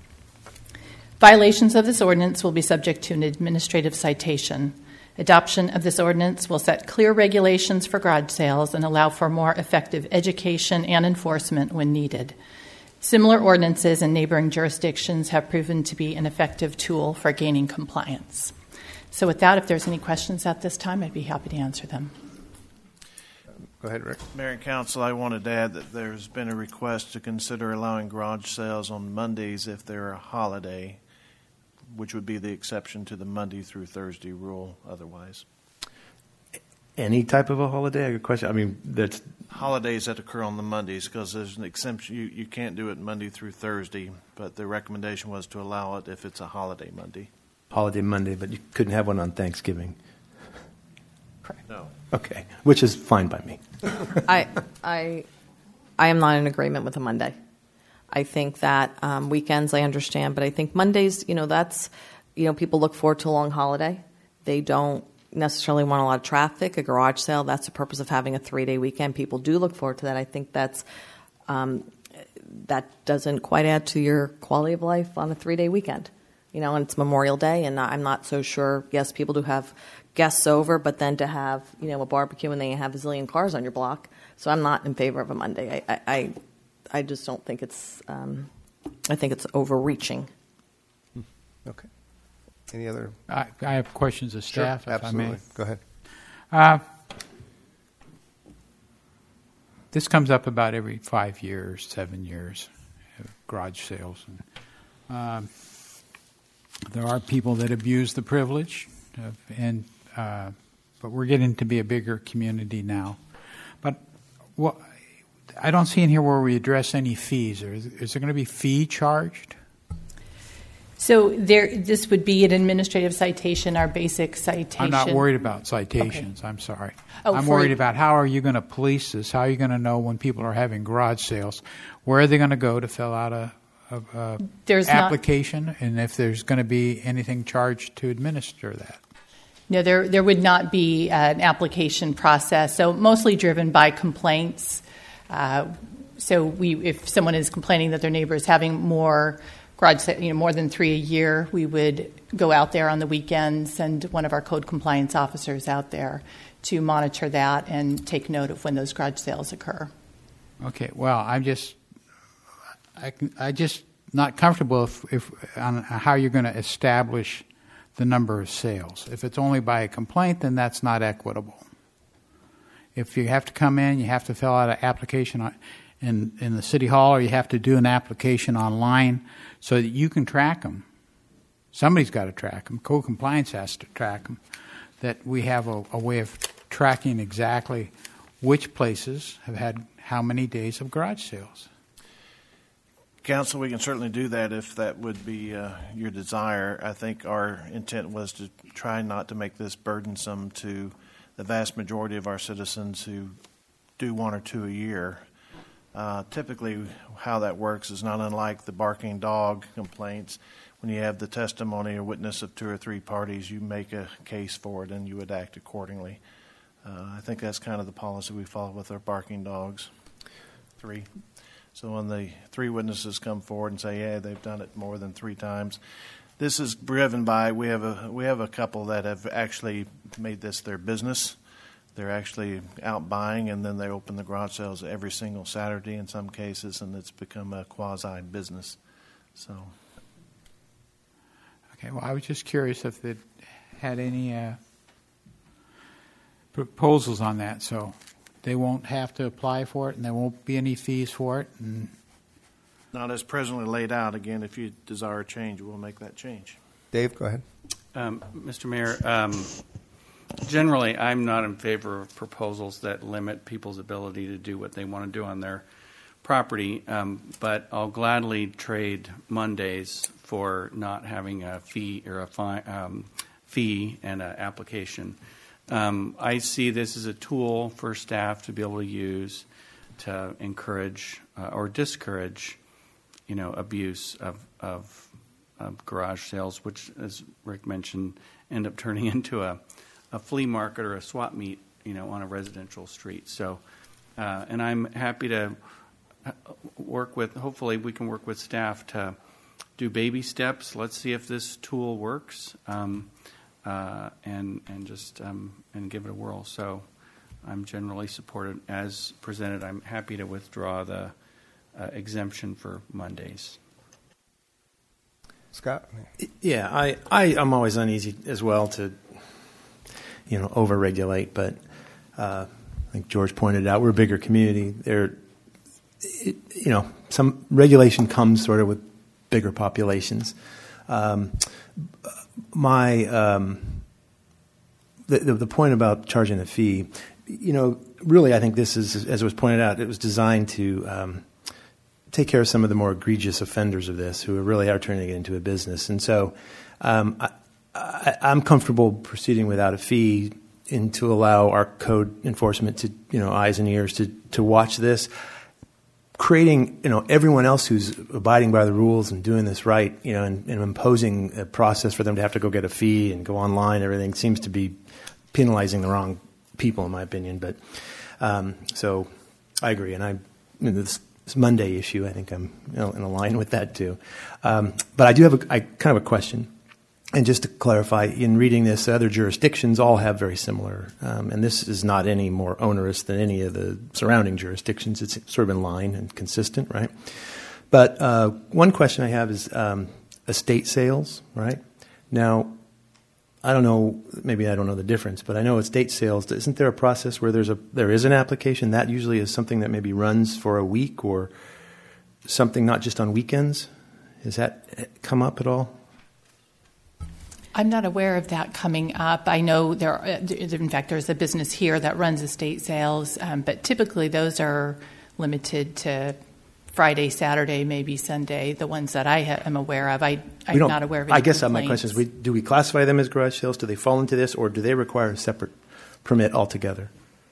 Speaker 17: Violations of this ordinance will be subject to an administrative citation. Adoption of this ordinance will set clear regulations for garage sales and allow for more effective education and enforcement when needed. Similar ordinances in neighboring jurisdictions have proven to be an effective tool for gaining compliance. So with that, if there's any questions at this time, I'd be happy to answer them.
Speaker 3: Go ahead, Rick.
Speaker 15: Mayor and Council, I wanted to add that there's been a request to consider allowing garage sales on Mondays if they're a holiday, which would be the exception to the Monday through Thursday rule otherwise.
Speaker 6: Any type of a holiday? I have a question. I mean, that's
Speaker 15: holidays that occur on the Mondays, because there's an exemption. You, you can't do it Monday through Thursday, but the recommendation was to allow it if it's a holiday Monday.
Speaker 6: Holiday Monday, but you couldn't have one on Thanksgiving.
Speaker 15: Correct. No.
Speaker 6: Okay, which is fine by me.
Speaker 5: I, I, I am not in agreement with a Monday. I think that um, weekends I understand, but I think Mondays, you know, that's, you know, people look forward to a long holiday. They don't necessarily want a lot of traffic. A garage sale, that's the purpose of having a three-day weekend. People do look forward to that. I think that's um, that doesn't quite add to your quality of life on a three-day weekend. You know, and it's Memorial Day, and I'm not so sure. Yes, people do have guests over, but then to have, you know, a barbecue and then you have a zillion cars on your block. So I'm not in favor of a Monday. I, I, I, I just don't think it's. Um, I think it's overreaching.
Speaker 3: Okay. Any other?
Speaker 1: I, I have questions of staff.
Speaker 3: Sure,
Speaker 1: if
Speaker 3: absolutely.
Speaker 1: I may.
Speaker 3: Go ahead.
Speaker 1: Uh, this comes up about every five years, seven years, garage sales. And, um, there are people that abuse the privilege, of, and uh, but we're getting to be a bigger community now. But what, I don't see in here where we address any fees. Or is, is there going to be fee charged?
Speaker 17: So there, this would be an administrative citation, our basic citation.
Speaker 1: I'm not worried about citations. Okay. I'm sorry.
Speaker 17: Oh,
Speaker 1: I'm
Speaker 17: for,
Speaker 1: worried about how are you going to police this? How are you going to know when people are having garage sales? Where are they going to go to fill out a, a, a
Speaker 17: there's
Speaker 1: application?
Speaker 17: Not,
Speaker 1: and if there's going to be anything charged to administer that?
Speaker 17: No, there there would not be an application process. So mostly driven by complaints. Uh, so we, if someone is complaining that their neighbor is having more garage, you know, more than three a year, we would go out there on the weekends, send one of our code compliance officers out there to monitor that and take note of when those garage sales occur.
Speaker 1: Okay. Well, I'm just, I, I just not comfortable if, if on how you're going to establish the number of sales. If it's only by a complaint, then that's not equitable. If you have to come in, you have to fill out an application on, in in the city hall, or you have to do an application online so that you can track them. Somebody's got to track them. Code compliance has to track them. That we have a, a way of tracking exactly which places have had how many days of garage sales.
Speaker 15: Council, we can certainly do that if that would be uh, your desire. I think our intent was to try not to make this burdensome to the vast majority of our citizens who do one or two a year. Uh, typically, how that works is not unlike the barking dog complaints. When you have the testimony or witness of two or three parties, you make a case for it and you would act accordingly. Uh, I think that's kind of the policy we follow with our barking dogs. Three. So when the three witnesses come forward and say, yeah, they've done it more than three times, this is driven by, we have a we have a couple that have actually made this their business. They're actually out buying, and then they open the garage sales every single Saturday in some cases, and it's become a quasi-business. So,
Speaker 1: Okay, well, I was just curious if they had any uh, proposals on that, so they won't have to apply for it, and there won't be any fees for it. And
Speaker 15: not as presently laid out. Again, if you desire a change, we'll make that change.
Speaker 3: Dave, go ahead.
Speaker 7: Um, Mister Mayor, um, generally, I'm not in favor of proposals that limit people's ability to do what they want to do on their property, um, but I'll gladly trade Mondays for not having a fee or a fine, um, fee and an application. Um, I see this as a tool for staff to be able to use to encourage uh, or discourage, you know, abuse of, of, of garage sales, which, as Rick mentioned, end up turning into a, a flea market or a swap meet, you know, on a residential street. So, uh, and I'm happy to work with, hopefully we can work with staff to do baby steps. Let's see if this tool works. Um, Uh, and and just um, and give it a whirl. So I'm generally supported as presented. I'm happy to withdraw the uh, exemption for Mondays.
Speaker 3: Scott?
Speaker 6: Yeah, I, I, I'm always uneasy as well to, you know, over-regulate, but uh, I think George pointed out we're a bigger community. There, it, you know, some regulation comes sort of with bigger populations. Um, My um, the, the the point about charging a fee, you know, really, I think this is, as was pointed out, it was designed to um, take care of some of the more egregious offenders of this, who really are turning it into a business. And so, um, I, I, I'm comfortable proceeding without a fee, and to allow our code enforcement to, you know, eyes and ears to to watch this. Creating, you know, everyone else who's abiding by the rules and doing this right, you know, and, and imposing a process for them to have to go get a fee and go online, everything seems to be penalizing the wrong people, in my opinion. But um, so I agree, and I, you know, this, this Monday issue, I think I'm, you know, in line with that too. Um, but I do have a, I kind of a question. And just to clarify, in reading this, other jurisdictions all have very similar, um, and this is not any more onerous than any of the surrounding jurisdictions. It's sort of in line and consistent, right? But uh, one question I have is um, estate sales, right? Now, I don't know, maybe I don't know the difference, but I know estate sales, isn't there a process where there's a there is an application? That usually is something that maybe runs for a week or something, not just on weekends. Has that come up at all?
Speaker 17: I'm not aware of that coming up. I know there, are, in fact, there's a business here that runs estate sales, um, but typically those are limited to Friday, Saturday, maybe Sunday. The ones that I ha- am aware of, I, I'm not aware of any
Speaker 6: I guess
Speaker 17: complaints.
Speaker 6: my question is: we, do we classify them as garage sales? Do they fall into this, or do they require a separate permit altogether?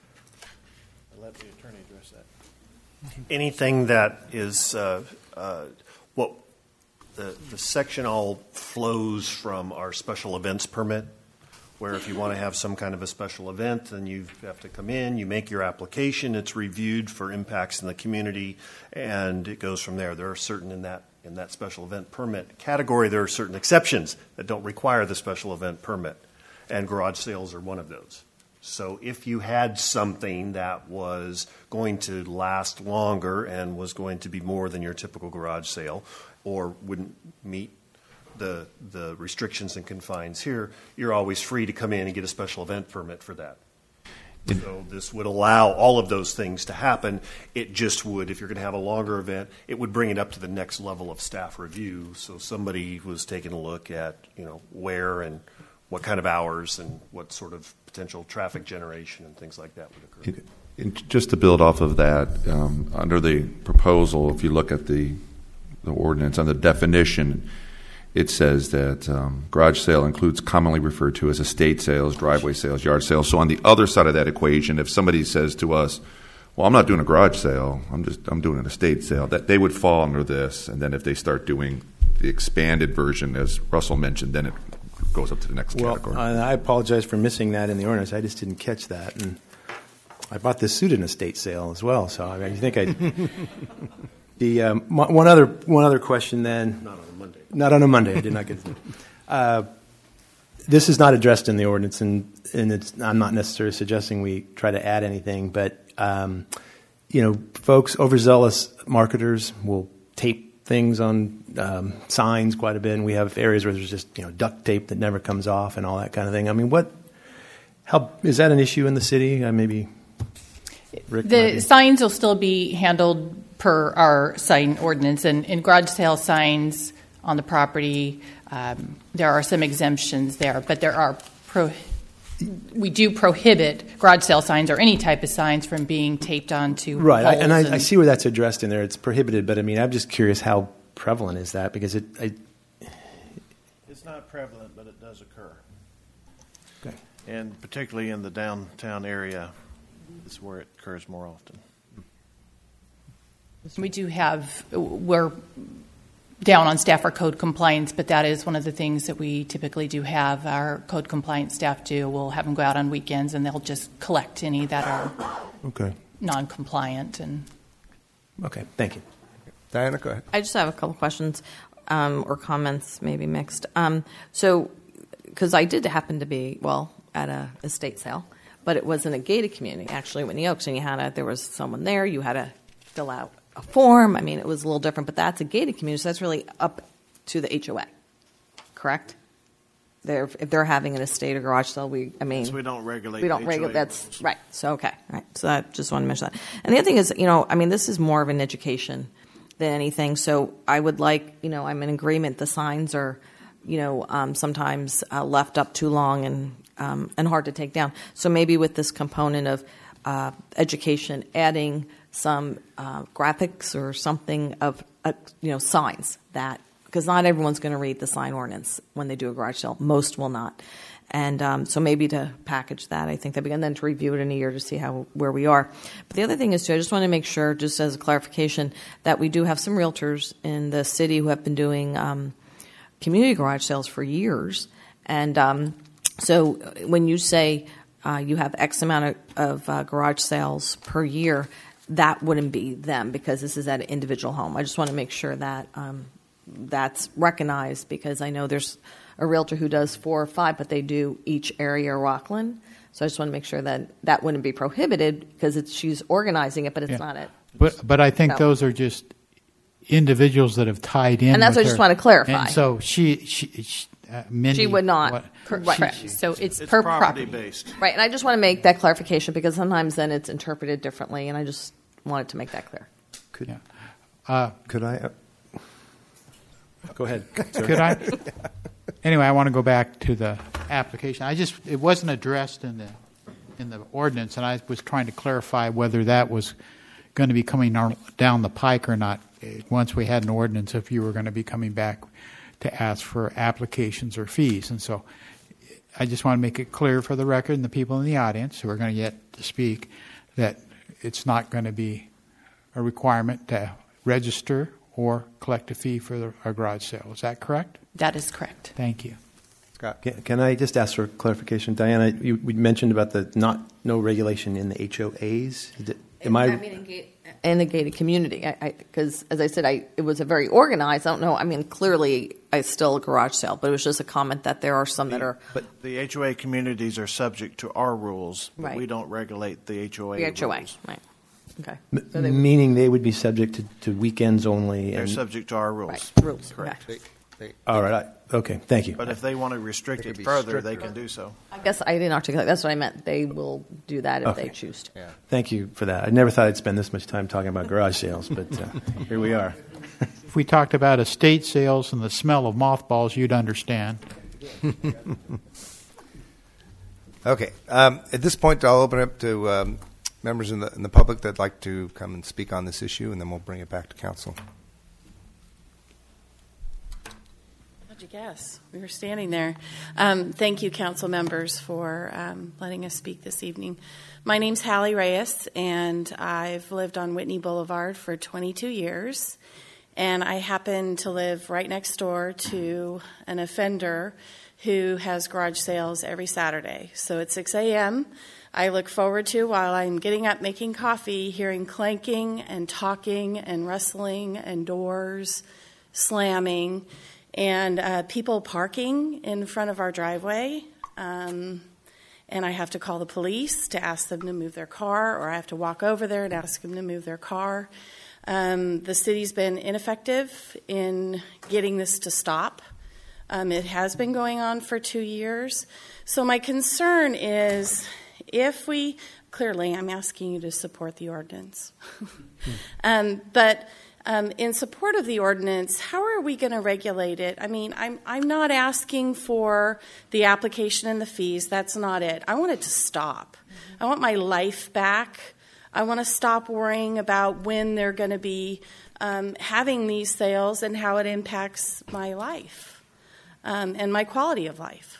Speaker 15: I'll let the attorney address that.
Speaker 9: Anything that is uh, uh, what. The, the section all flows from our special events permit, where if you want to have some kind of a special event, then you have to come in, you make your application, it's reviewed for impacts in the community, and it goes from there. There are certain in that in that special event permit category, there are certain exceptions that don't require the special event permit, and garage sales are one of those. So if you had something that was going to last longer and was going to be more than your typical garage sale, or wouldn't meet the the restrictions and confines here, you're always free to come in and get a special event permit for that. So this would allow all of those things to happen. It just would, if you're going to have a longer event, it would bring it up to the next level of staff review. So somebody was taking a look at, you know, where and what kind of hours and what sort of potential traffic generation and things like that would occur.
Speaker 18: And just to build off of that, um, under the proposal, if you look at the the ordinance, on the definition, it says that um, garage sale includes commonly referred to as estate sales, driveway sales, yard sales. So on the other side of that equation, if somebody says to us, well, I'm not doing a garage sale, I'm just I'm doing an estate sale, that they would fall under this. And then if they start doing the expanded version, as Russell mentioned, then it goes up to the next
Speaker 6: Well,
Speaker 18: category.
Speaker 6: uh, I apologize for missing that in the ordinance. I just didn't catch that. And I bought this suit in a estate sale as well, so I, mean, I think I. the um, one other one other question then.
Speaker 15: Not on a Monday.
Speaker 6: Not on a Monday. I did not get. Uh, this is not addressed in the ordinance, and and it's, I'm not necessarily suggesting we try to add anything, but um, you know, folks, overzealous marketers will tape things on um, signs quite a bit, and we have areas where there's just, you know, duct tape that never comes off and all that kind of thing. I mean, what? How is that an issue in the city? Uh, maybe. Rick,
Speaker 17: the
Speaker 6: maybe.
Speaker 17: signs will still be handled per our sign ordinance, and in garage sale signs on the property, um, there are some exemptions there, but there are pro- we do prohibit garage sale signs or any type of signs from being taped onto
Speaker 6: right. I,
Speaker 17: poles
Speaker 6: and I,
Speaker 17: and
Speaker 6: I see where that's addressed in there. It's prohibited, but I mean, I'm just curious how prevalent is that, because it. I,
Speaker 15: It's not prevalent, but it does occur.
Speaker 6: Okay.
Speaker 15: And particularly in the downtown area is where it occurs more often.
Speaker 17: We do have, we're down on staff for code compliance, but that is one of the things that we typically do have our code compliance staff do. We'll have them go out on weekends and they'll just collect any that are
Speaker 6: okay.
Speaker 17: non-compliant. And
Speaker 6: okay, thank you.
Speaker 3: Diana, go ahead.
Speaker 5: I just have a couple questions um, or comments, maybe mixed. Um, so, because I did happen to be, well, at a estate sale, but it was in a gated community, actually, Whitney Oaks, and you had a, there was someone there, you had to fill out a form. I mean, it was a little different, but that's a gated community, so that's really up to the H O A, correct? They're, if they're having an estate or garage sale, we, I mean,
Speaker 15: So we don't regulate
Speaker 5: we don't
Speaker 15: H O A
Speaker 5: regulate. That's
Speaker 15: rules.
Speaker 5: right. So okay, all right. So I just want to mention that. And the other thing is, you know, I mean, this is more of an education than anything. So I would like, you know, I'm in agreement. The signs are, you know, um, sometimes uh, left up too long and um, and hard to take down. So maybe with this component of uh, education, adding some uh, graphics or something of, uh, you know, signs that, because not everyone's going to read the sign ordinance when they do a garage sale. Most will not. And um, so maybe to package that, I think that'd be, and then to review it in a year to see how where we are. But the other thing is, too, I just want to make sure, just as a clarification, that we do have some realtors in the city who have been doing um, community garage sales for years. And um, so when you say uh, you have X amount of, of uh, garage sales per year, that wouldn't be them, because this is at an individual home. I just want to make sure that um, that's recognized, because I know there's a realtor who does four or five, but they do each area Rockland. So I just want to make sure that that wouldn't be prohibited, because it's, she's organizing it, but it's
Speaker 1: Yeah.
Speaker 5: not it.
Speaker 1: But but I think
Speaker 5: So-
Speaker 1: those are just individuals that have tied in.
Speaker 5: And that's
Speaker 1: with
Speaker 5: what I just
Speaker 1: her.
Speaker 5: want to clarify.
Speaker 1: And so she she, she uh, Mindy,
Speaker 5: She would not.
Speaker 1: what-
Speaker 17: correct.
Speaker 1: she-
Speaker 17: So it's,
Speaker 15: It's
Speaker 17: per
Speaker 15: property
Speaker 17: property.
Speaker 15: based.
Speaker 5: Right, and I just want to make that clarification, because sometimes then it's interpreted differently, and I just wanted to make that clear.
Speaker 6: Could,
Speaker 1: Yeah. Uh,
Speaker 6: could I? Uh, go ahead. Sir.
Speaker 1: Could I? Anyway, I want to go back to the application. I just it wasn't addressed in the in the ordinance, and I was trying to clarify whether that was going to be coming on- down the pike or not. eh, Once we had an ordinance, if you were going to be coming back to ask for applications or fees, and so I just want to make it clear for the record and the people in the audience who are going to get to speak that it's not going to be a requirement to register or collect a fee for the, a garage sale. Is that correct?
Speaker 17: That is correct.
Speaker 1: Thank you.
Speaker 3: Scott.
Speaker 6: Can, can I just ask for clarification, Diana? You we mentioned about the not no regulation in the H O As. Is it- Am I?
Speaker 5: I mean, in, gate, in the gated community, because as I said, I it was a very organized. I don't know. I mean, clearly, it's still a garage sale, but it was just a comment that there are some that are.
Speaker 15: But the H O A communities are subject to our rules, but
Speaker 5: Right.
Speaker 15: we don't regulate the H O A
Speaker 5: The H O A,
Speaker 15: rules.
Speaker 5: right? Okay.
Speaker 6: M-
Speaker 5: So they-
Speaker 6: meaning they would be subject to, to weekends only.
Speaker 15: They're
Speaker 6: and,
Speaker 15: subject to our rules.
Speaker 5: Right, rules.
Speaker 15: Correct.
Speaker 5: Okay.
Speaker 3: They, they,
Speaker 6: all right. I, okay. Thank you.
Speaker 15: But if they want to restrict
Speaker 3: They
Speaker 15: it
Speaker 3: could be
Speaker 15: further, they
Speaker 3: stricter.
Speaker 15: can do so.
Speaker 5: I guess I didn't articulate. That's what I meant. They will do that if
Speaker 6: Okay.
Speaker 5: they choose to.
Speaker 3: yeah.
Speaker 6: Thank you for that. I never thought I'd spend this much time talking about garage sales, but uh, here we are.
Speaker 1: If we talked about estate sales and the smell of mothballs, you'd understand.
Speaker 3: Okay. Um, at this point, I'll open it up to um, members in the, in the public that'd like to come and speak on this issue, and then we'll bring it back to council.
Speaker 19: How'd you guess? We were standing there. Um, thank you, council members, for um, letting us speak this evening. My name's Hallie Reyes, and I've lived on Whitney Boulevard for twenty-two years. And I happen to live right next door to an offender who has garage sales every Saturday. So at six a.m., I look forward to, while I'm getting up making coffee, hearing clanking and talking and rustling and doors slamming and uh, people parking in front of our driveway. Um, and I have to call the police to ask them to move their car, or I have to walk over there and ask them to move their car. Um, the city's been ineffective in getting this to stop. Um, it has been going on for two years. So my concern is, if we, clearly I'm asking you to support the ordinance, um, but um, in support of the ordinance, how are we going to regulate it? I mean, I'm, I'm not asking for the application and the fees. That's not it. I want it to stop. I want my life back. I want to stop worrying about when they're going to be um, having these sales and how it impacts my life um, and my quality of life.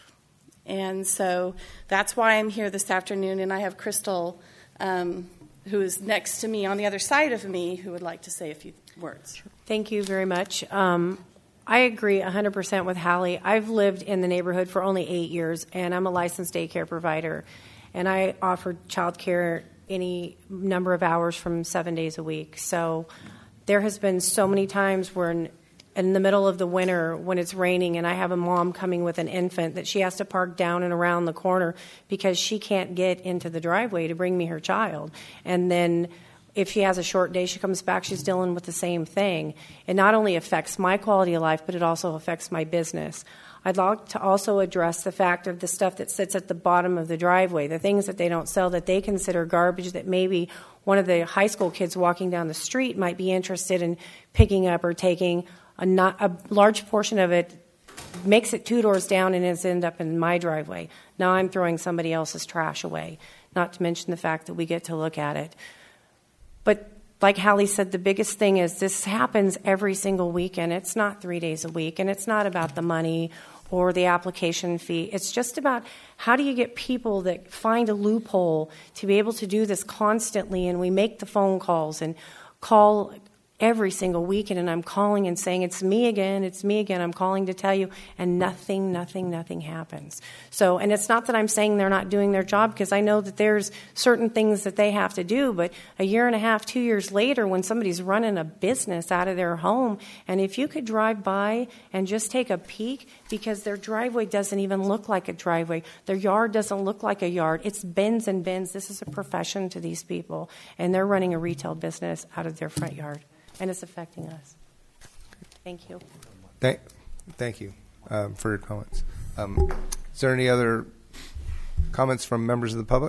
Speaker 19: And so that's why I'm here this afternoon, and I have Crystal, um, who is next to me on the other side of me, who would like to say a few words.
Speaker 20: Thank you very much. Um, I agree one hundred percent with Hallie. I've lived in the neighborhood for only eight years, and I'm a licensed daycare provider, and I offer child care any number of hours from seven days a week. So there has been so many times where in, in the middle of the winter when it's raining and I have a mom coming with an infant that she has to park down and around the corner because she can't get into the driveway to bring me her child. And then if she has a short day, she comes back, she's dealing with the same thing. It not only affects my quality of life, but it also affects my business. I'd like to also address the fact of the stuff that sits at the bottom of the driveway, the things that they don't sell that they consider garbage that maybe one of the high school kids walking down the street might be interested in picking up or taking. A, not, a large portion of it makes it two doors down and it's end up in my driveway. Now I'm throwing somebody else's trash away, not to mention the fact that we get to look at it. But like Hallie said, the biggest thing is this happens every single weekend. It's not three days a week, and it's not about the money or the application fee. It's just about how do you get people that find a loophole to be able to do this constantly, and we make the phone calls and call every single weekend, and I'm calling and saying, it's me again, it's me again, I'm calling to tell you, and nothing, nothing, nothing happens. So, and it's not that I'm saying they're not doing their job, because I know that there's certain things that they have to do, but a year and a half, two years later, when somebody's running a business out of their home, and if you could drive by and just take a peek, because their driveway doesn't even look like a driveway, their yard doesn't look like a yard, it's bins and bins. This is a profession to these people, and they're running a retail business out of their front yard. And it's affecting us. Thank you.
Speaker 3: Thank, thank you um, for your comments. Um, is there any other comments from members of the public?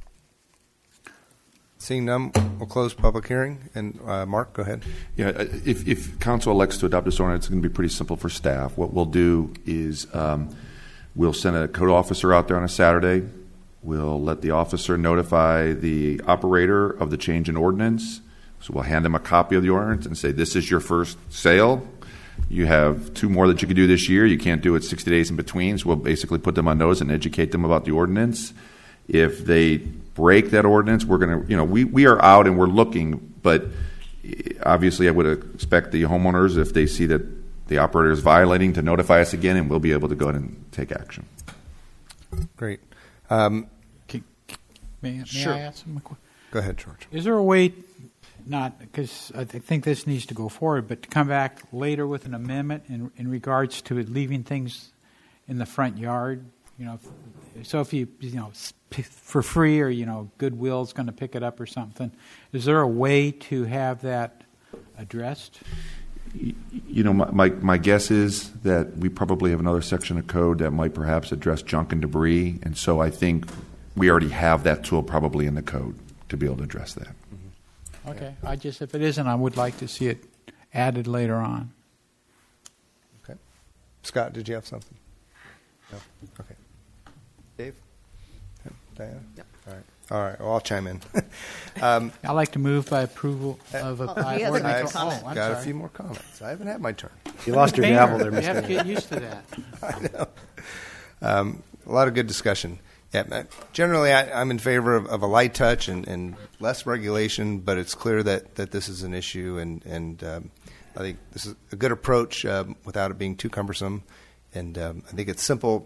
Speaker 3: Seeing none, we'll close public hearing. And uh, Mark, go ahead.
Speaker 18: Yeah, if, if council elects to adopt this ordinance, it's going to be pretty simple for staff. What we'll do is um, we'll send a code officer out there on a Saturday. We'll let the officer notify the operator of the change in ordinance. So we'll hand them a copy of the ordinance and say, this is your first sale. You have two more that you can do this year. You can't do it sixty days in between. So we'll basically put them on notice and educate them about the ordinance. If they break that ordinance, we're going to, you know, we, we are out and we're looking, but obviously I would expect the homeowners, if they see that the operator is violating, to notify us again, and we'll be able to go ahead and take action.
Speaker 3: Great. Um,
Speaker 1: Can, may, may
Speaker 3: sure.
Speaker 1: I ask some?
Speaker 3: Go ahead, George.
Speaker 1: Is there a way, not because I think this needs to go forward, but to come back later with an amendment in, in regards to leaving things in the front yard? You know, so if you you know for free, or you know Goodwill's going to pick it up or something, is there a way to have that addressed?
Speaker 18: You know, my, my my guess is that we probably have another section of code that might perhaps address junk and debris, and so I think we already have that tool probably in the code to be able to address that.
Speaker 1: Mm-hmm. Okay, I just if it isn't, I would like to see it added later on.
Speaker 3: Okay, Scott, did you have something? No. Okay. Dave? Yeah. Diana?
Speaker 20: Yep.
Speaker 3: All right. All right. Well, I'll chime in. um,
Speaker 1: I'd like to move by approval of a
Speaker 3: oh,
Speaker 1: by
Speaker 3: he has
Speaker 1: ordinance.
Speaker 3: a comment.
Speaker 1: Oh, I'm
Speaker 3: got
Speaker 1: sorry.
Speaker 3: a few more comments. I haven't had my turn.
Speaker 6: You lost your gavel there,
Speaker 1: You
Speaker 6: Mister
Speaker 1: have to get used to that.
Speaker 3: I know. Um, a lot of good discussion. Yeah, generally, I, I'm in favor of, of a light touch and, and less regulation, but it's clear that, that this is an issue, and, and um, I think this is a good approach um, without it being too cumbersome. and um, I think it's simple.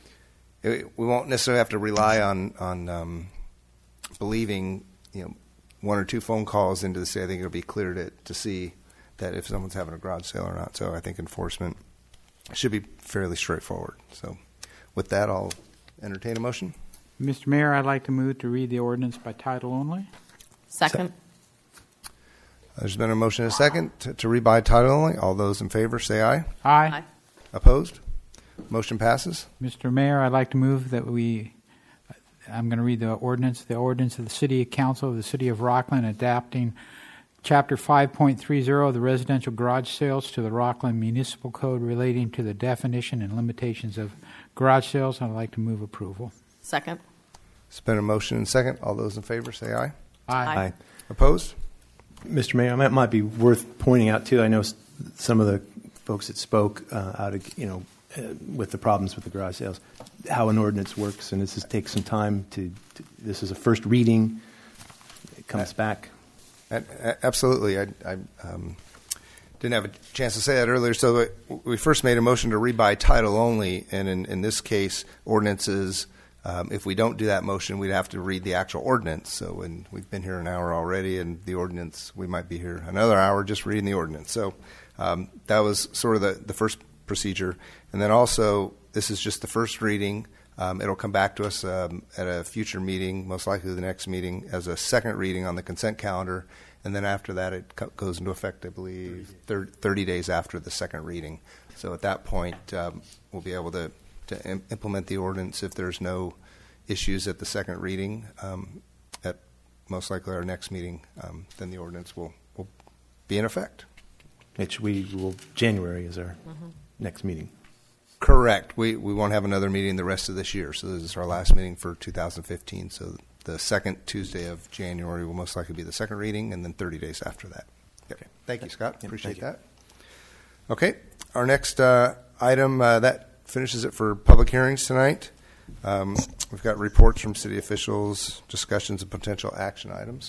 Speaker 3: It, we won't necessarily have to rely on on um, believing, you know, one or two phone calls into the city. I think it'll be clear to to see that if someone's having a garage sale or not. So I think enforcement should be fairly straightforward. So with that, I'll entertain a motion.
Speaker 1: Mister Mayor, I'd like to move to read the ordinance by title only.
Speaker 5: Second.
Speaker 3: There's been a motion and a second to, to read by title only. All those in favor say aye.
Speaker 1: Aye. Aye.
Speaker 3: Opposed? Motion passes.
Speaker 1: Mister Mayor, I'd like to move that we, I'm going to read the ordinance, the ordinance of the City Council of the City of Rockland adapting Chapter five point thirty of the residential garage sales to the Rockland Municipal Code relating to the definition and limitations of garage sales. I'd like to move approval.
Speaker 5: Second.
Speaker 3: It's been a motion and a second. All those in favor say aye.
Speaker 1: Aye.
Speaker 6: Aye.
Speaker 3: Opposed?
Speaker 6: Mister Mayor, it might be worth pointing out, too, I know s- some of the folks that spoke uh, out of, you know, uh, with the problems with the garage sales, how an ordinance works, and this is, takes some time to, to, this is a first reading, it comes
Speaker 3: Uh,
Speaker 6: back.
Speaker 3: Absolutely. I, I um, didn't have a chance to say that earlier. So we first made a motion to read by title only, and in, in this case, ordinances, um, if we don't do that motion, we'd have to read the actual ordinance. So when we've been here an hour already, and the ordinance, we might be here another hour just reading the ordinance. So um, that was sort of the, the first procedure. And then also, this is just the first reading. Um, it'll come back to us um, at a future meeting, most likely the next meeting, as a second reading on the consent calendar. And then after that, it co- goes into effect, I believe, thirty, thirty days after the second reading. So at that point, um, we'll be able to, to im- implement the ordinance if there's no issues at the second reading. Um, at most likely our next meeting, um, then the ordinance will, will be in effect.
Speaker 6: Which we will, January is our
Speaker 5: Mm-hmm.
Speaker 6: next meeting.
Speaker 3: Correct. We we won't have another meeting the rest of this year, so this is our last meeting for two thousand fifteen. So the second Tuesday of January will most likely be the second reading, and then thirty days after that. Okay. Thank you, Scott.
Speaker 6: Yeah,
Speaker 3: Appreciate
Speaker 6: thank
Speaker 3: that. Okay. Our next uh, item, uh, that finishes it for public hearings tonight. Um, we've got reports from city officials, discussions of potential action items,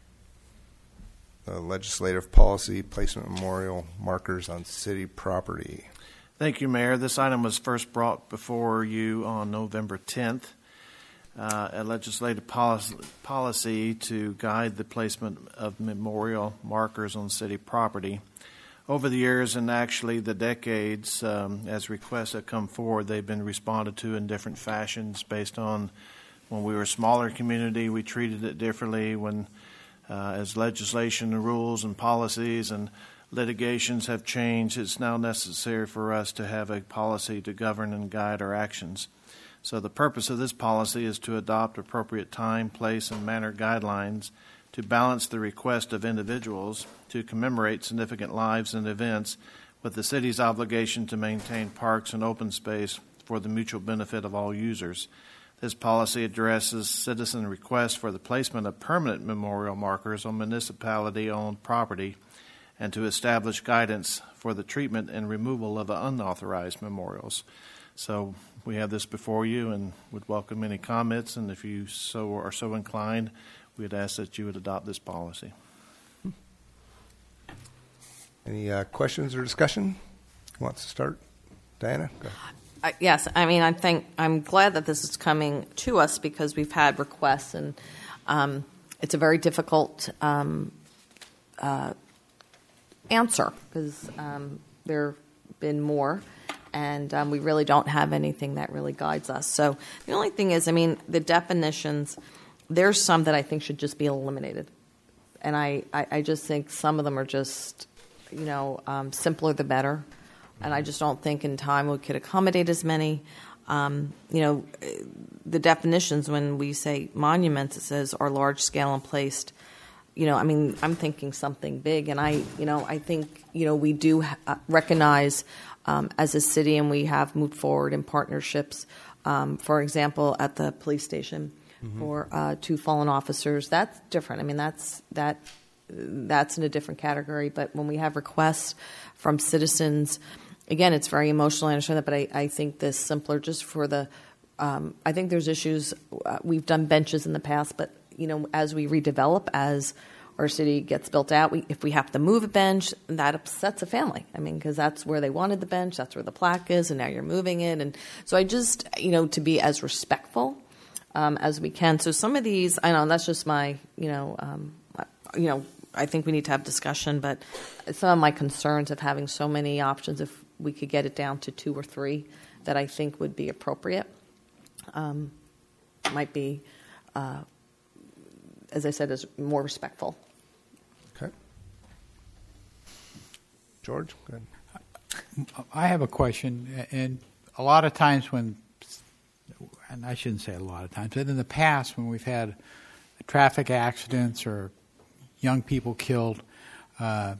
Speaker 3: the legislative policy, placement memorial markers on city property.
Speaker 15: Thank you, Mayor. This item was first brought before you on November tenth. Uh, a legislative policy, policy to guide the placement of memorial markers on city property. Over the years and actually the decades, um, as requests have come forward, they've been responded to in different fashions based on when we were a smaller community, we treated it differently. When, uh, as legislation and rules and policies and litigations have changed, it's now necessary for us to have a policy to govern and guide our actions. So the purpose of this policy is to adopt appropriate time, place, and manner guidelines to balance the request of individuals to commemorate significant lives and events with the city's obligation to maintain parks and open space for the mutual benefit of all users. This policy addresses citizen requests for the placement of permanent memorial markers on municipality-owned property and to establish guidance for the treatment and removal of unauthorized memorials. So we have this before you and would welcome any comments, and if you so are so inclined, we'd ask that you would adopt this policy.
Speaker 3: Any uh, questions or discussion? Who wants to start? Diana? Go ahead.
Speaker 5: Uh, yes, I mean, I think I'm glad that this is coming to us because we've had requests, and um, it's a very difficult um, uh, answer because um, there have been more, and um, we really don't have anything that really guides us. So the only thing is, I mean, the definitions, there's some that I think should just be eliminated, and I, I, I just think some of them are just, you know, um, simpler the better. And I just don't think in time we could accommodate as many. Um, you know, the definitions when we say monuments, it says are large scale and placed. You know, I mean, I'm thinking something big. And I, you know, I think, you know, we do ha- recognize um, as a city, and we have moved forward in partnerships. Um, for example, at the police station mm-hmm. for uh, two fallen officers, that's different. I mean, that's that that's in a different category. But when we have requests from citizens, again, it's very emotional. I understand that, but I, I think this simpler just for the. Um, I think there's issues. Uh, we've done benches in the past, but you know, as we redevelop, as our city gets built out, we, if we have to move a bench, that upsets a family. I mean, because that's where they wanted the bench, that's where the plaque is, and now you're moving it. And so I just, you know, to be as respectful um, as we can. So some of these, I know that's just my, you know, um, you know, I think we need to have discussion, but some of my concerns of having so many options, if we could get it down to two or three that I think would be appropriate, um, might be, uh, as I said, is more respectful.
Speaker 3: Okay. George, go ahead.
Speaker 1: I have a question, and a lot of times when, and I shouldn't say a lot of times, but in the past when we've had traffic accidents or young people killed, uh,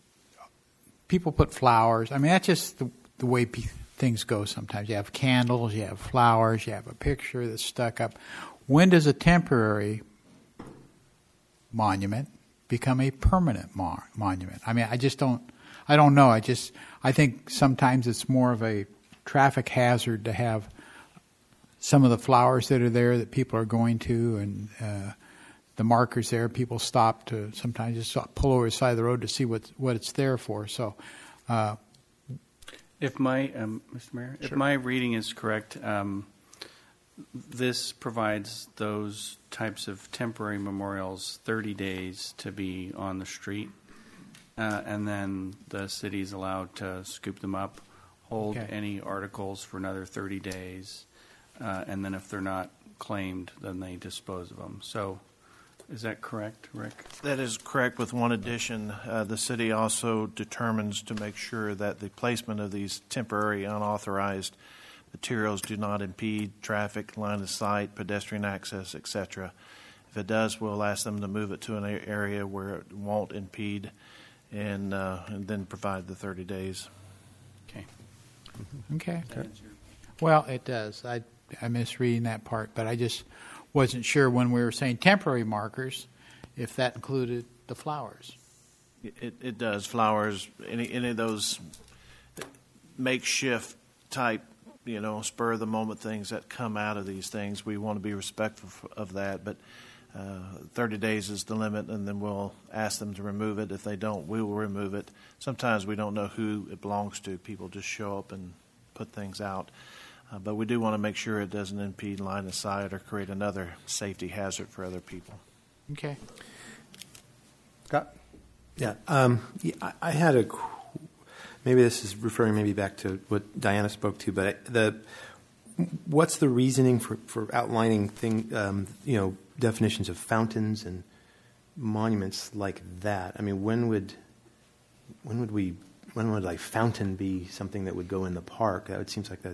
Speaker 1: people put flowers. I mean, that's just the, the way pe- things go sometimes. You have candles, you have flowers, you have a picture that's stuck up. When does a temporary monument become a permanent mo- monument? I mean, I just don't, I don't know. I just, I think sometimes it's more of a traffic hazard to have some of the flowers that are there that people are going to, and uh, the markers there, people stop to sometimes just pull over the side of the road to see what what it's there for. So, uh,
Speaker 7: if my um, Mister Mayor, sure. if my reading is correct, um, this provides those types of temporary memorials thirty days to be on the street, uh, and then the city is allowed to scoop them up, hold
Speaker 1: Okay.
Speaker 7: any articles for another thirty days, uh, and then if they're not claimed, then they dispose of them. So. Is that correct, Rick?
Speaker 15: That is correct, with one addition. Uh, the city also determines to make sure that the placement of these temporary unauthorized materials do not impede traffic, line of sight, pedestrian access, et cetera. If it does, we'll ask them to move it to an area where it won't impede, and, uh, and then provide the thirty days.
Speaker 7: Okay.
Speaker 1: Okay. Well, it does. I I misreading that part, but I just wasn't sure when we were saying temporary markers if that included the flowers.
Speaker 15: It, it does. Flowers, any any of those makeshift type, you know, spur of the moment things that come out of these things, we want to be respectful of that. But uh, thirty days is the limit, and then we'll ask them to remove it. If they don't, we will remove it. Sometimes we don't know who it belongs to. People just show up and put things out. Uh, but we do want to make sure it doesn't impede line of sight or create another safety hazard for other people.
Speaker 1: Okay.
Speaker 3: Scott?
Speaker 6: Yeah, um, yeah I, I had a, maybe this is referring maybe back to what Diana spoke to, but the what's the reasoning for, for outlining thing, um, you know, definitions of fountains and monuments like that? I mean, when would when would we when would like fountain be something that would go in the park? It seems like that.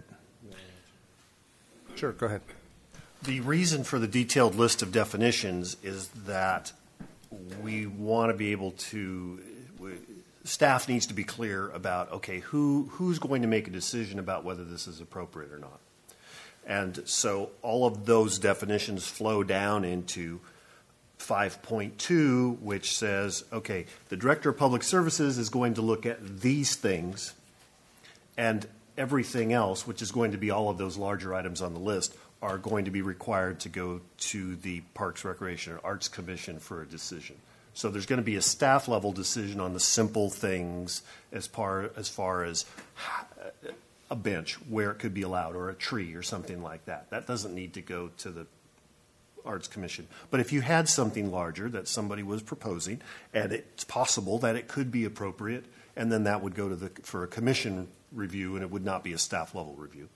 Speaker 3: Sure, go ahead.
Speaker 9: The reason for the detailed list of definitions is that we want to be able to, we, staff needs to be clear about, okay, who who's going to make a decision about whether this is appropriate or not. And so all of those definitions flow down into five point two, which says, okay, the Director of Public Services is going to look at these things, and everything else, which is going to be all of those larger items on the list, are going to be required to go to the Parks, Recreation, and Arts Commission for a decision. So there's going to be a staff level decision on the simple things as far as far as a bench where it could be allowed, or a tree or something like that. That doesn't need to go to the Arts Commission. But if you had something larger that somebody was proposing, and it's possible that it could be appropriate, and then that would go to the for a commission review, and it would not be a staff level review.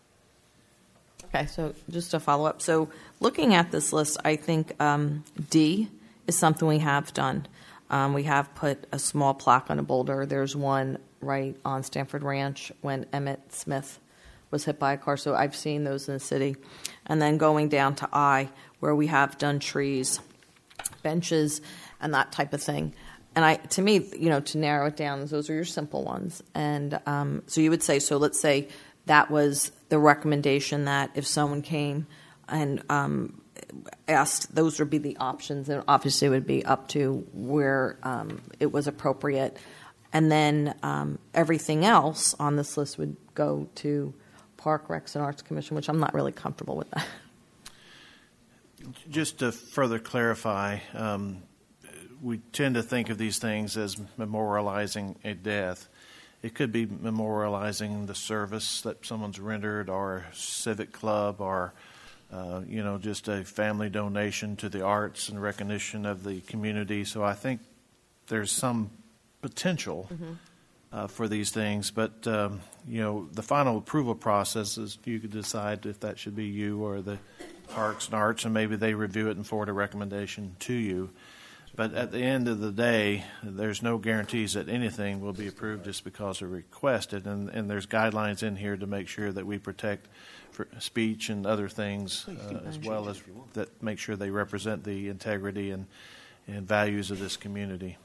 Speaker 5: Okay, so just to follow up. So looking at this list, I think um, D is something we have done. Um, we have put a small plaque on a boulder. There's one right on Stanford Ranch when Emmett Smith was hit by a car. So I've seen those in the city. And then going down to I, where we have done trees, benches, and that type of thing. And I, to me, you know, to narrow it down, those are your simple ones. And um, so you would say, so let's say that was the recommendation that if someone came and um, asked, those would be the options. And obviously it would be up to where um, it was appropriate. And then um, everything else on this list would go to Park, Recs, and Arts Commission, which I'm not really comfortable with that.
Speaker 15: Just to further clarify, um, we tend to think of these things as memorializing a death. It could be memorializing the service that someone's rendered, or a civic club, or uh, you know, just a family donation to the arts and recognition of the community. So I think there's some potential mm-hmm. uh, for these things, but um, you know, the final approval process is you could decide if that should be you or the Parks and Arts, and maybe they review it and forward a recommendation to you. But at the end of the day, there's no guarantees that anything will be approved just because they're requested, and, and there's guidelines in here to make sure that we protect for speech and other things, uh, as well as that make sure they represent the integrity and, and values of this community.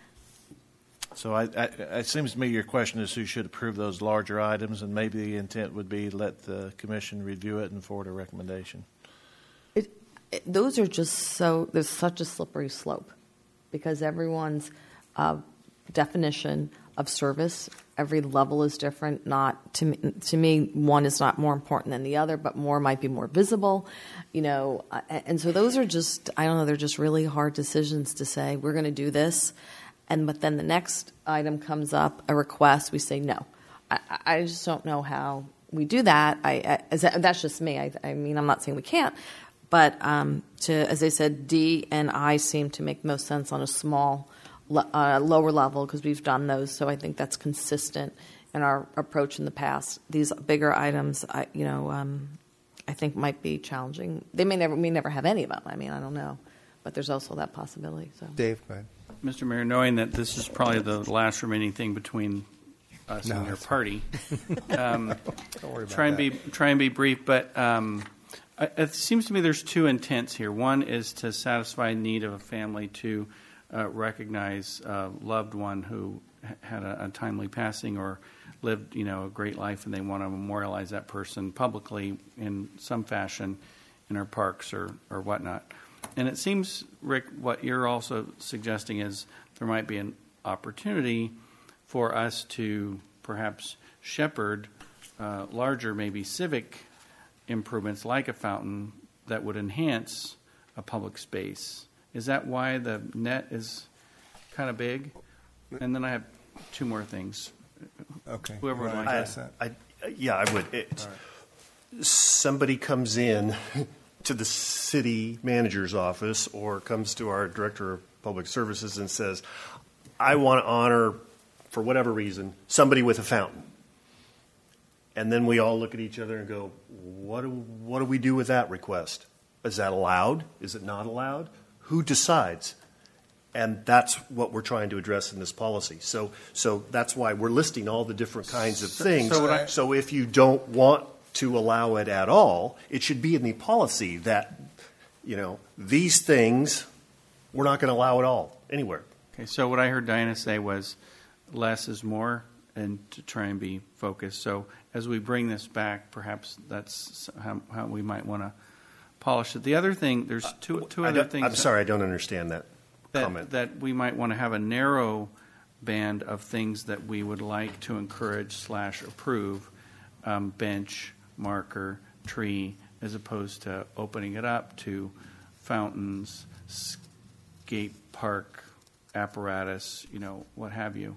Speaker 15: So I, I, it seems to me your question is who should approve those larger items, and maybe the intent would be let the commission review it and forward a recommendation.
Speaker 5: It, it, those are just so, there's such a slippery slope, because everyone's uh, definition of service, every level is different. Not to me, to me, one is not more important than the other, but more might be more visible, you know. Uh, and so those are just, I don't know, they're just really hard decisions to say we're going to do this, and but then the next item comes up, a request, we say no. I, I just don't know how we do that. I, I that's just me. I, I mean, I'm not saying we can't. But um, to, as I said, D and I seem to make most sense on a small, uh, lower level, because we've done those. So I think that's consistent in our approach in the past. These bigger items, I, you know, um, I think might be challenging. They may never, we never have any of them. I mean, I don't know, but there's also that possibility. So,
Speaker 3: Dave, go ahead.
Speaker 7: Mister Mayor, knowing that this is probably the last remaining thing between us no, and your party, um,
Speaker 3: don't worry about
Speaker 7: try and
Speaker 3: that.
Speaker 7: be try and be brief, but. Um, It seems to me there's two intents here. One is to satisfy the need of a family to uh, recognize a loved one who ha- had a, a timely passing or lived, you know, a great life, and they want to memorialize that person publicly in some fashion in our parks or, or whatnot. And it seems, Rick, what you're also suggesting is there might be an opportunity for us to perhaps shepherd uh, larger, maybe civic improvements like a fountain that would enhance a public space. Is that why the net is kind of big? And then I have two more things.
Speaker 3: Okay.
Speaker 7: Whoever would like
Speaker 9: I,
Speaker 7: that.
Speaker 9: I, yeah, I would. It, right. Somebody comes in to the city manager's office or comes to our director of public services and says, I want to honor, for whatever reason, somebody with a fountain. And then we all look at each other and go, what do, what do we do with that request? Is that allowed? Is it not allowed? Who decides? And that's what we're trying to address in this policy. So so that's why we're listing all the different kinds of things.
Speaker 7: So, I,
Speaker 9: so if you don't want to allow it at all, it should be in the policy that, you know, these things, we're not going to allow at all anywhere.
Speaker 7: Okay, so what I heard Diana say was less is more, and to try and be focused. So as we bring this back, perhaps that's how, how we might want to polish it. The other thing, there's two, two
Speaker 9: I
Speaker 7: other
Speaker 9: don't-
Speaker 7: things.
Speaker 9: I'm sorry, I don't understand that comment.
Speaker 7: That, that we might want to have a narrow band of things that we would like to encourage slash approve, um, bench, marker, tree, as opposed to opening it up to fountains, skate park, apparatus, you know, what have you.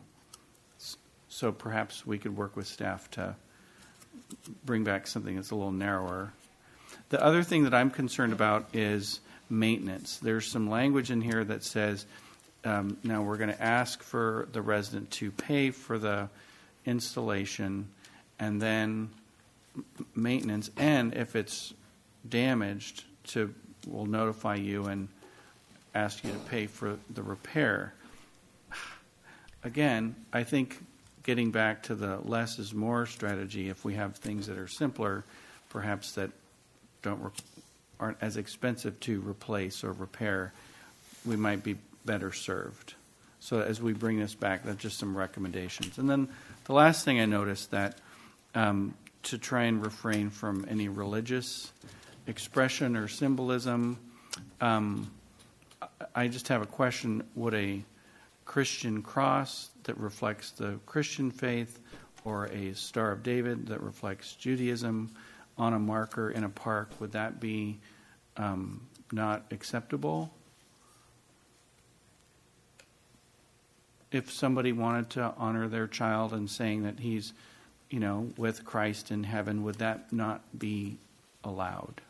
Speaker 7: So perhaps we could work with staff to bring back something that's a little narrower. The other thing that I'm concerned about is maintenance. There's some language in here that says, um, now we're going to ask for the resident to pay for the installation and then maintenance, and if it's damaged, to we'll notify you and ask you to pay for the repair. Again, I think getting back to the less is more strategy, if we have things that are simpler, perhaps that don't re- aren't as expensive to replace or repair, we might be better served. So as we bring this back, that's just some recommendations. And then the last thing I noticed, that um, to try and refrain from any religious expression or symbolism, um, I just have a question. Would a Christian cross that reflects the Christian faith, or a Star of David that reflects Judaism on a marker in a park, would that be um, not acceptable? if somebody wanted to honor their child and saying that he's, you know, with Christ in heaven, would that not be allowed?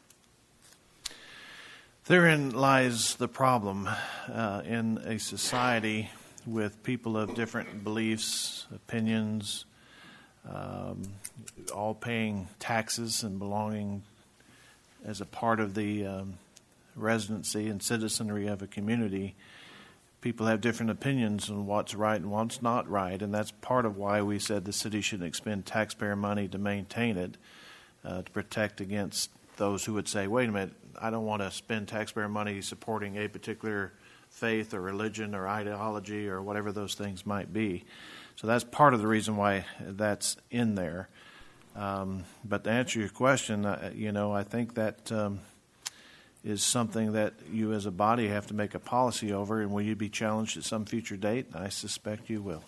Speaker 15: Therein lies the problem uh, in a society with people of different beliefs, opinions, um, all paying taxes and belonging as a part of the um, residency and citizenry of a community. People have different opinions on what's right and what's not right, and that's part of why we said the city should expend taxpayer money to maintain it, uh, to protect against those who would say, wait a minute, I don't want to spend taxpayer money supporting a particular faith or religion or ideology or whatever those things might be. So that's part of the reason why that's in there. Um, but to answer your question, uh, you know, I think that um, is something that you as a body have to make a policy over, and will you be challenged at some future date? I suspect you will.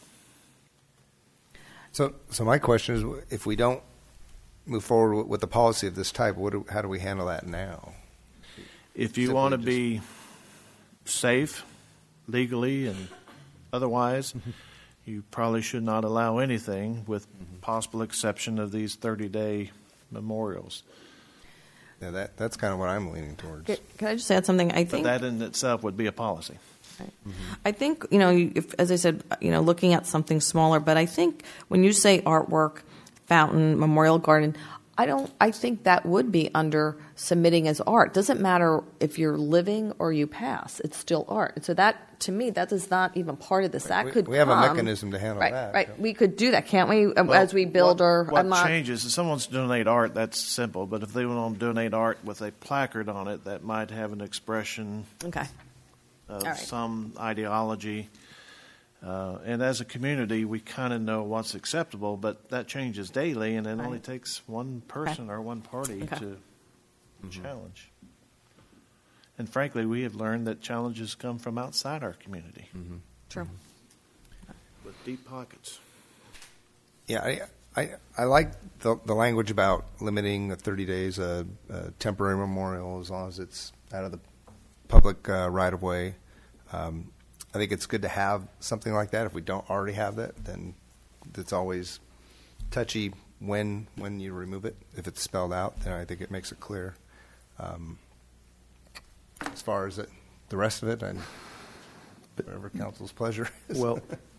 Speaker 3: So, so my question is, if we don't move forward with a policy of this type, what do, how do we handle that now?
Speaker 15: If you
Speaker 3: Simply
Speaker 15: want to
Speaker 3: just-
Speaker 15: be safe, legally and otherwise, you probably should not allow anything, with possible exception of these thirty-day memorials.
Speaker 3: Yeah, that that's kind of what I'm leaning towards.
Speaker 5: Can can I just add something? I
Speaker 15: But
Speaker 5: think
Speaker 15: that in itself would be a policy.
Speaker 5: I think, you know, if, as I said, you know, looking at something smaller, but I think when you say artwork, fountain, memorial garden, I don't, I think that would be under submitting as art. Doesn't matter if you're living or you pass, it's still art. So that, to me, that is not even part of this. That
Speaker 3: we,
Speaker 5: could
Speaker 3: we have
Speaker 5: come,
Speaker 3: a mechanism to handle
Speaker 5: right,
Speaker 3: that.
Speaker 5: Right, we could do that, can't we,
Speaker 15: Well,
Speaker 5: as we build
Speaker 15: what,
Speaker 5: our,
Speaker 15: What
Speaker 5: I'm not,
Speaker 15: changes, if someone wants to donate art, that's simple. But if they want to donate art with a placard on it, that might have an expression
Speaker 5: okay.
Speaker 15: of
Speaker 5: All right.
Speaker 15: some ideology. Uh, and as a community, we kind of know what's acceptable, but that changes daily, and it
Speaker 5: Right.
Speaker 15: only takes one person or one party
Speaker 5: Okay.
Speaker 15: to challenge. And frankly, we have learned that challenges come from outside our community.
Speaker 5: True.
Speaker 15: With deep pockets.
Speaker 3: Yeah, I I, I like the, the language about limiting the thirty days, a uh, uh, temporary memorial, as long as it's out of the public uh, right of way. Um, I think it's good to have something like that. If we don't already have that, then it's always touchy when when you remove it. If it's spelled out, then I think it makes it clear. Um, as far as it, the rest of it, and whatever council's pleasure is.
Speaker 6: Well,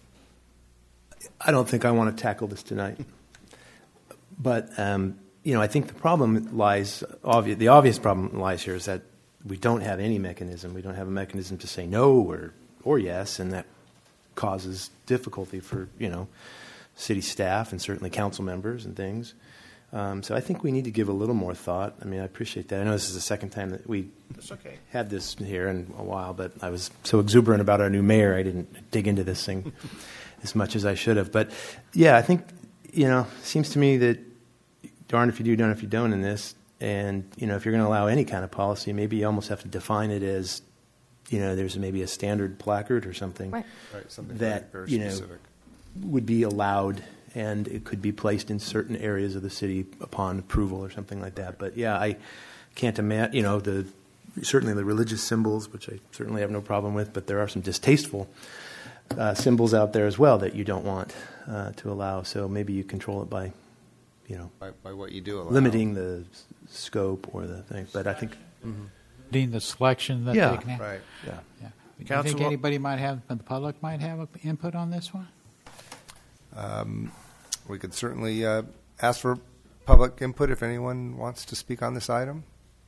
Speaker 6: I don't think I want to tackle this tonight. But, um, you know, I think the problem lies, obvi- the obvious problem lies here is that we don't have any mechanism. We don't have a mechanism to say no or, or yes, and that causes difficulty for, you know, city staff and certainly council members and things. Um, so I think we need to give a little more thought. I mean, I appreciate that. I know this is the second time that we
Speaker 15: That's okay.
Speaker 6: had this here in a while, but I was so exuberant about our new mayor, I didn't dig into this thing as much as I should have. But, yeah, I think, you know, it seems to me that darn if you do, darn if you don't in this. And, you know, if you're going to allow any kind of policy, maybe you almost have to define it as, you know, there's maybe a standard placard or something,
Speaker 5: Right.
Speaker 3: Right, something
Speaker 6: that,
Speaker 3: very, very
Speaker 6: you know,
Speaker 3: specific.
Speaker 6: would be allowed, and it could be placed in certain areas of the city upon approval or something like that. But, yeah, I can't imagine, you know, the certainly the religious symbols, which I certainly have no problem with, but there are some distasteful uh, symbols out there as well that you don't want uh, to allow. So maybe you control it by, you know,
Speaker 3: by, by what you do allow.
Speaker 6: limiting the s- scope or the thing. But I think,
Speaker 1: Dean, the selection that
Speaker 6: Yeah.
Speaker 1: they can have.
Speaker 3: Right.
Speaker 6: yeah.
Speaker 1: Yeah. Do you
Speaker 15: Council-
Speaker 1: think anybody might have, the public might have a input on this one?
Speaker 3: Um, we could certainly uh, ask for public input if anyone wants to speak on this item.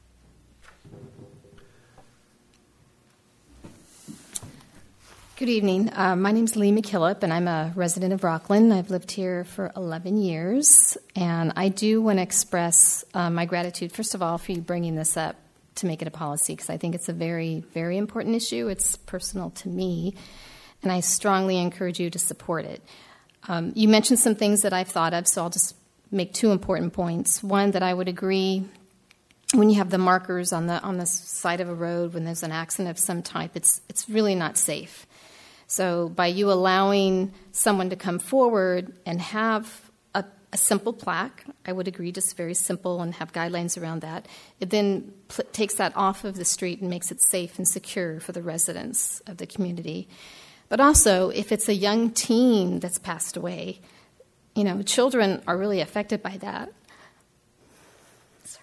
Speaker 21: Good evening. Uh, my name is Lee McKillop, and I'm a resident of Rockland. I've lived here for eleven years, and I do want to express uh, my gratitude, first of all, for you bringing this up to make it a policy, because I think it's a very, very important issue. It's personal to me, and I strongly encourage you to support it. Um, you mentioned some things that I've thought of, so I'll just make two important points. One, that I would agree when you have the markers on the on the side of a road when there's an accident of some type, it's it's really not safe. So by you allowing someone to come forward and have a, a simple plaque, I would agree, just very simple, and have guidelines around that, it then pl- takes that off of the street and makes it safe and secure for the residents of the community. But also, if it's a young teen that's passed away, you know, children are really affected by that. Sorry.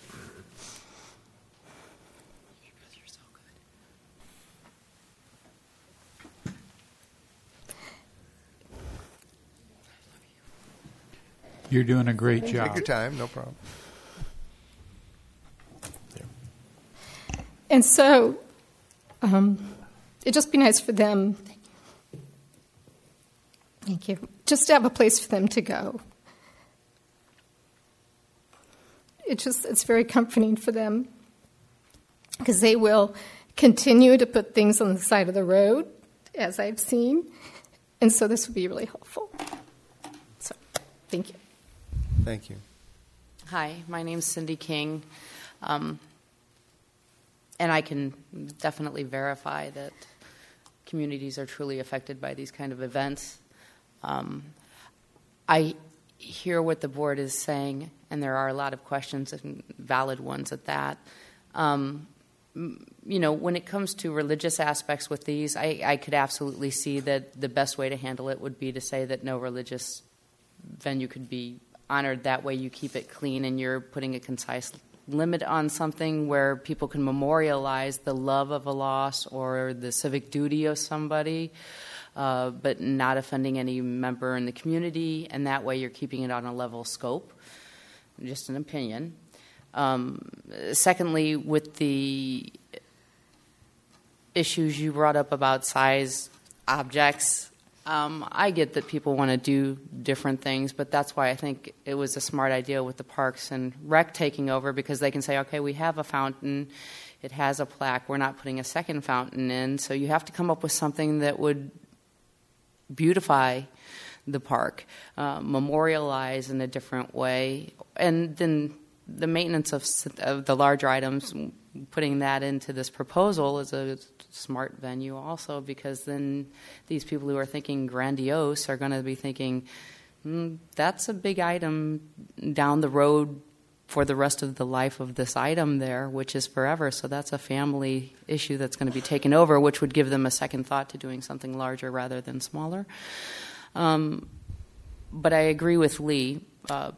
Speaker 1: You're doing a great job.
Speaker 3: Take your time, no problem.
Speaker 21: And so, um, it'd just be nice for them, thank you, just to have a place for them to go. It just, it's very comforting for them because they will continue to put things on the side of the road, as I've seen, and so this would be really helpful. So, thank you.
Speaker 3: Thank you.
Speaker 2: Hi, my name's Cindy King. Um, And I can definitely verify that communities are truly affected by these kind of events. Um, I hear what the board is saying, and there are a lot of questions, and valid ones at that. Um, you know, when it comes to religious aspects with these, I, I could absolutely see that the best way to handle it would be to say that no religious venue could be honored. That way you keep it clean and you're putting a concise limit on something where people can memorialize the love of a loss or the civic duty of somebody, uh, but not offending any member in the community, and that way you're keeping it on a level scope. Just an opinion. Um, secondly, with the issues you brought up about size objects, Um, I get that people want to do different things, but that's why I think it was a smart idea with the Parks and Rec taking over, because they can say, okay, we have a fountain, it has a plaque, we're not putting a second fountain in, so you have to come up with something that would beautify the park, uh, memorialize in a different way, and then the maintenance of, of the larger items, putting that into this proposal is a smart venue also, because then these people who are thinking grandiose are going to be thinking, mm, that's a big item down the road for the rest of the life of this item there, which is forever. So that's a family issue that's going to be taken over, which would give them a second thought to doing something larger rather than smaller. Um, but I agree with Lee. Uh,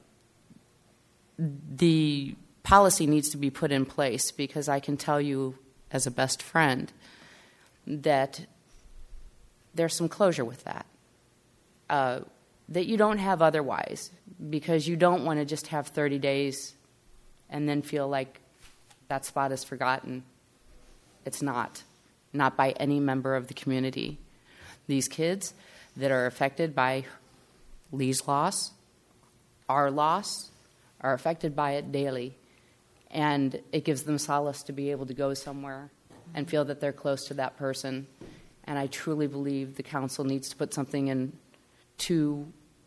Speaker 2: the policy needs to be put in place, because I can tell you as a best friend that there's some closure with that, uh, that you don't have otherwise, because you don't want to just have thirty days and then feel like that spot is forgotten. It's not, not by any member of the community. These kids that are affected by Lee's loss, our loss, are affected by it daily, and it gives them solace to be able to go somewhere and feel that they're close to that person. And I truly believe the council needs to put something in to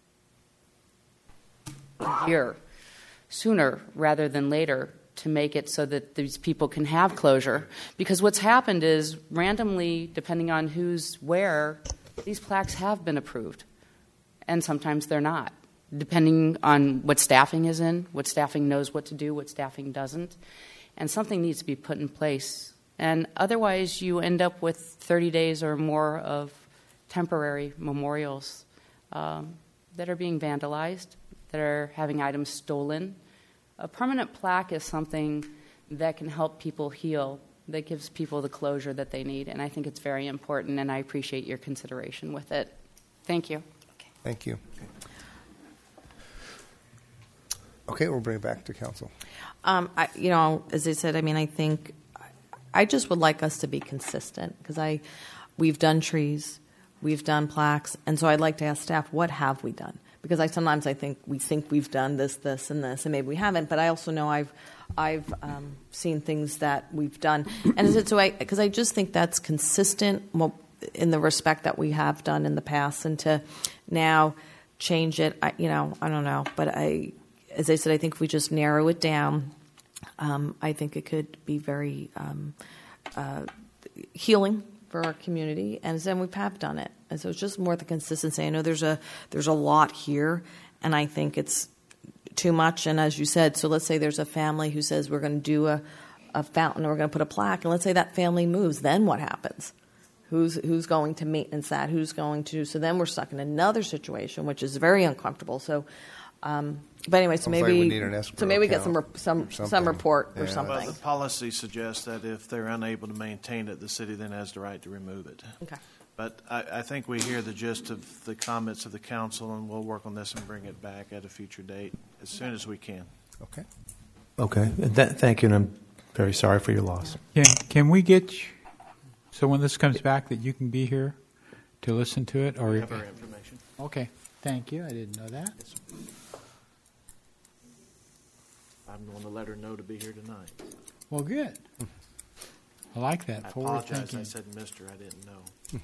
Speaker 2: here sooner rather than later to make it so that these people can have closure. Because what's happened is, randomly, depending on who's where, these plaques have been approved, and sometimes they're not, depending on what staffing is in, what staffing knows what to do, what staffing doesn't. And something needs to be put in place. And otherwise, you end up with thirty days or more of temporary memorials um, that are being vandalized, that are having items stolen. A permanent plaque is something that can help people heal, that gives people the closure that they need. And I think it's very important, and I appreciate your consideration with it. Thank you.
Speaker 3: Okay. Thank you. Okay, we'll bring it back to council.
Speaker 5: Um, I, you know, as I said, I mean, I think I just would like us to be consistent, because I, we've done trees, we've done plaques, and so I'd like to ask staff, what have we done? Because I sometimes I think we think we've done this, this, and this, and maybe we haven't. But I also know I've, I've um, seen things that we've done, and so I, because I just think that's consistent in the respect that we have done in the past, and to now change it, I, you know, I don't know, but I. As I said, I think if we just narrow it down, um, I think it could be very um, uh, healing for our community, and then we have done it. And so it's just more the consistency. I know there's a there's a lot here, and I think it's too much. And as you said, so let's say there's a family who says we're going to do a, a fountain, or we're going to put a plaque, and let's say that family moves. Then what happens? Who's who's going to maintenance that? Who's going to? So then we're stuck in another situation, which is very uncomfortable. So, um, but anyway, so
Speaker 3: Sounds like
Speaker 5: maybe
Speaker 3: we need an escrow
Speaker 5: so maybe we get some
Speaker 3: account
Speaker 5: re- some
Speaker 3: or something.
Speaker 5: some report or
Speaker 3: Yeah.
Speaker 5: something.
Speaker 15: Well, the policy suggests that if they're unable to maintain it, the city then has the right to remove it.
Speaker 5: Okay.
Speaker 15: But I, I think we hear the gist of the comments of the council, and we'll work on this and bring it back at a future date as soon as we can.
Speaker 3: Okay.
Speaker 6: Okay. Th- thank you, and I'm very sorry for your loss.
Speaker 1: Can, can we get, you- so when this comes back, that you can be here to listen to it? Or
Speaker 15: We have our information.
Speaker 1: Okay, thank you. I didn't know that.
Speaker 15: I'm going to let her know to be here tonight.
Speaker 1: Well, good. I like that.
Speaker 15: I
Speaker 1: Forward
Speaker 15: apologize.
Speaker 1: thinking.
Speaker 15: I said Mister I didn't know.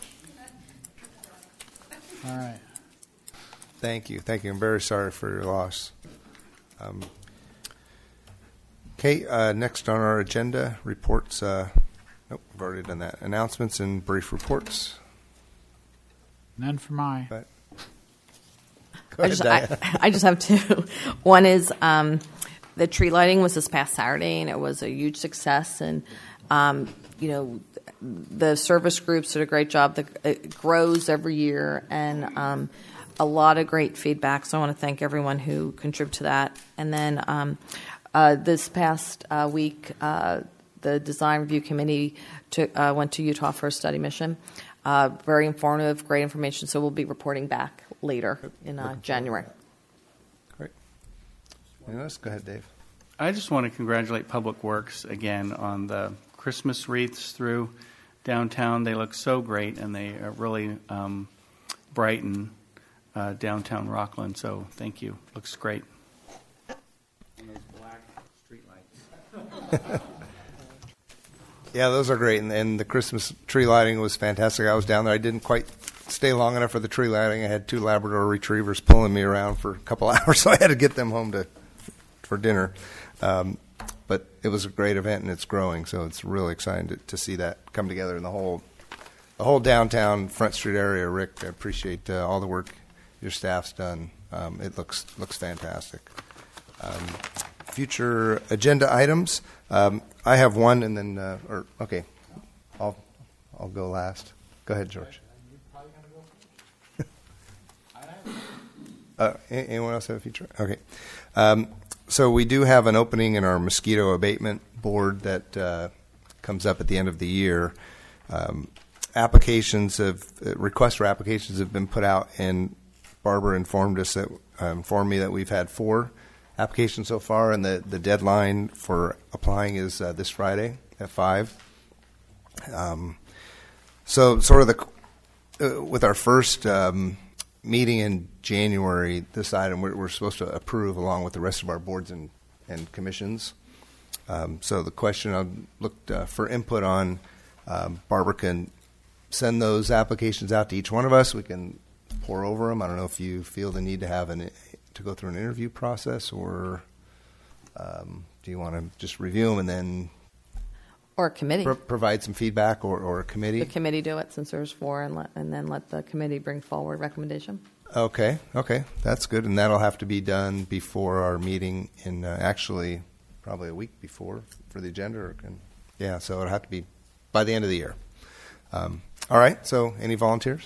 Speaker 1: All right.
Speaker 3: Thank you. Thank you. I'm very sorry for your loss. Um, okay, uh, next on our agenda, reports. Uh, nope, we've already done that. Announcements and brief reports.
Speaker 1: None for my.
Speaker 3: But,
Speaker 5: I just, I, I just have two. One is um, the tree lighting was this past Saturday, and it was a huge success. And um, you know, the service groups did a great job. The, it grows every year, and um, a lot of great feedback. So I want to thank everyone who contributed to that. And then um, uh, this past uh, week, uh, the design review committee took, uh, went to Utah for a study mission. Uh, very informative, great information. So we'll be reporting back later in uh, January.
Speaker 3: Great. Anyone else? Go ahead, Dave.
Speaker 7: I just want to congratulate Public Works again on the Christmas wreaths through downtown. They look so great, and they uh, really um, brighten uh, downtown Rockland. So thank you. Looks great. And those black street lights.
Speaker 3: Yeah, those are great, and, and the Christmas tree lighting was fantastic. I was down there. I didn't quite stay long enough for the tree lighting. I had two Labrador retrievers pulling me around for a couple hours, so I had to get them home to for dinner. Um, but it was a great event, and it's growing, so it's really exciting to, to see that come together in the whole the whole downtown Front Street area. Rick, I appreciate uh, all the work your staff's done. Um, it looks looks fantastic. Um, future agenda items. Um, I have one, and then uh, or okay, I'll I'll go last. Go ahead, George. uh, anyone else have a future? Okay. Um, so we do have an opening in our mosquito abatement board that uh, comes up at the end of the year. Um, applications have uh, requests for applications have been put out, and Barbara informed us that uh, informed me that we've had four applications so far, and the, the deadline for applying is uh, this Friday at five. Um, so sort of the uh, with our first um, meeting in January, this item we're, we're supposed to approve along with the rest of our boards and, and commissions. Um, so the question I looked uh, for input on, um, Barbara can send those applications out to each one of us. We can pour over them. I don't know if you feel the need to have an to go through an interview process, or um, do you want to just review them and then
Speaker 5: Or a committee.
Speaker 3: pro- provide some feedback, or, or a committee?
Speaker 5: The committee do it since there's four, and, let, and then let the committee bring forward recommendation.
Speaker 3: Okay, okay, that's good, and that'll have to be done before our meeting in uh, actually probably a week before for the agenda. Or can, yeah, so it'll have to be by the end of the year. Um, all right, so any volunteers?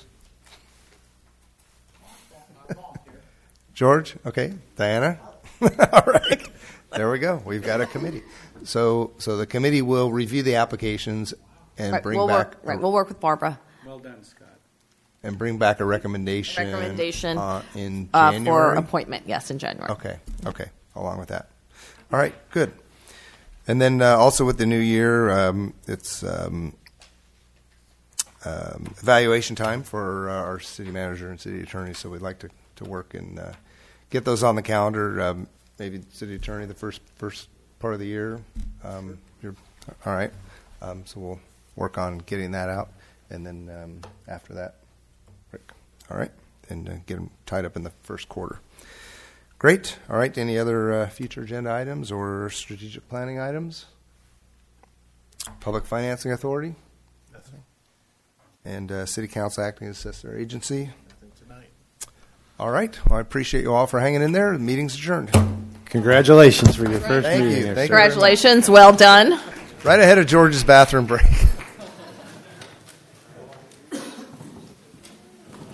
Speaker 3: George, okay. Diana, all right. There we go. We've got a committee. So, so the committee will review the applications and
Speaker 5: Right,
Speaker 3: bring
Speaker 5: we'll
Speaker 3: back
Speaker 5: work, right, we'll work with Barbara.
Speaker 7: Well done, Scott.
Speaker 3: and bring back a recommendation.
Speaker 5: Recommendation
Speaker 3: uh, in
Speaker 5: uh,
Speaker 3: January
Speaker 5: for appointment, yes, in January.
Speaker 3: Okay, okay, along with that. All right, good. And then uh, also with the new year, um, it's um, um, evaluation time for uh, our city manager and city attorney. So we'd like to, to work and uh, get those on the calendar. Um, maybe city attorney the first first part of the year. Um, you're, all right. Um, so we'll work on getting that out, and then um, after that, Rick. All right, and uh, get them tied up in the first quarter. Great. All right. Any other uh, future agenda items or strategic planning items? Public Financing Authority? Nothing. And uh, City Council acting as assessor agency?
Speaker 15: Nothing tonight.
Speaker 3: All right. Well, I appreciate you all for hanging in there. The meeting's adjourned.
Speaker 6: Congratulations for your first
Speaker 3: Thank
Speaker 6: meeting.
Speaker 3: you.
Speaker 6: there,
Speaker 3: Thank
Speaker 6: sir.
Speaker 3: you.
Speaker 5: Congratulations, well done.
Speaker 3: Right ahead of George's bathroom break.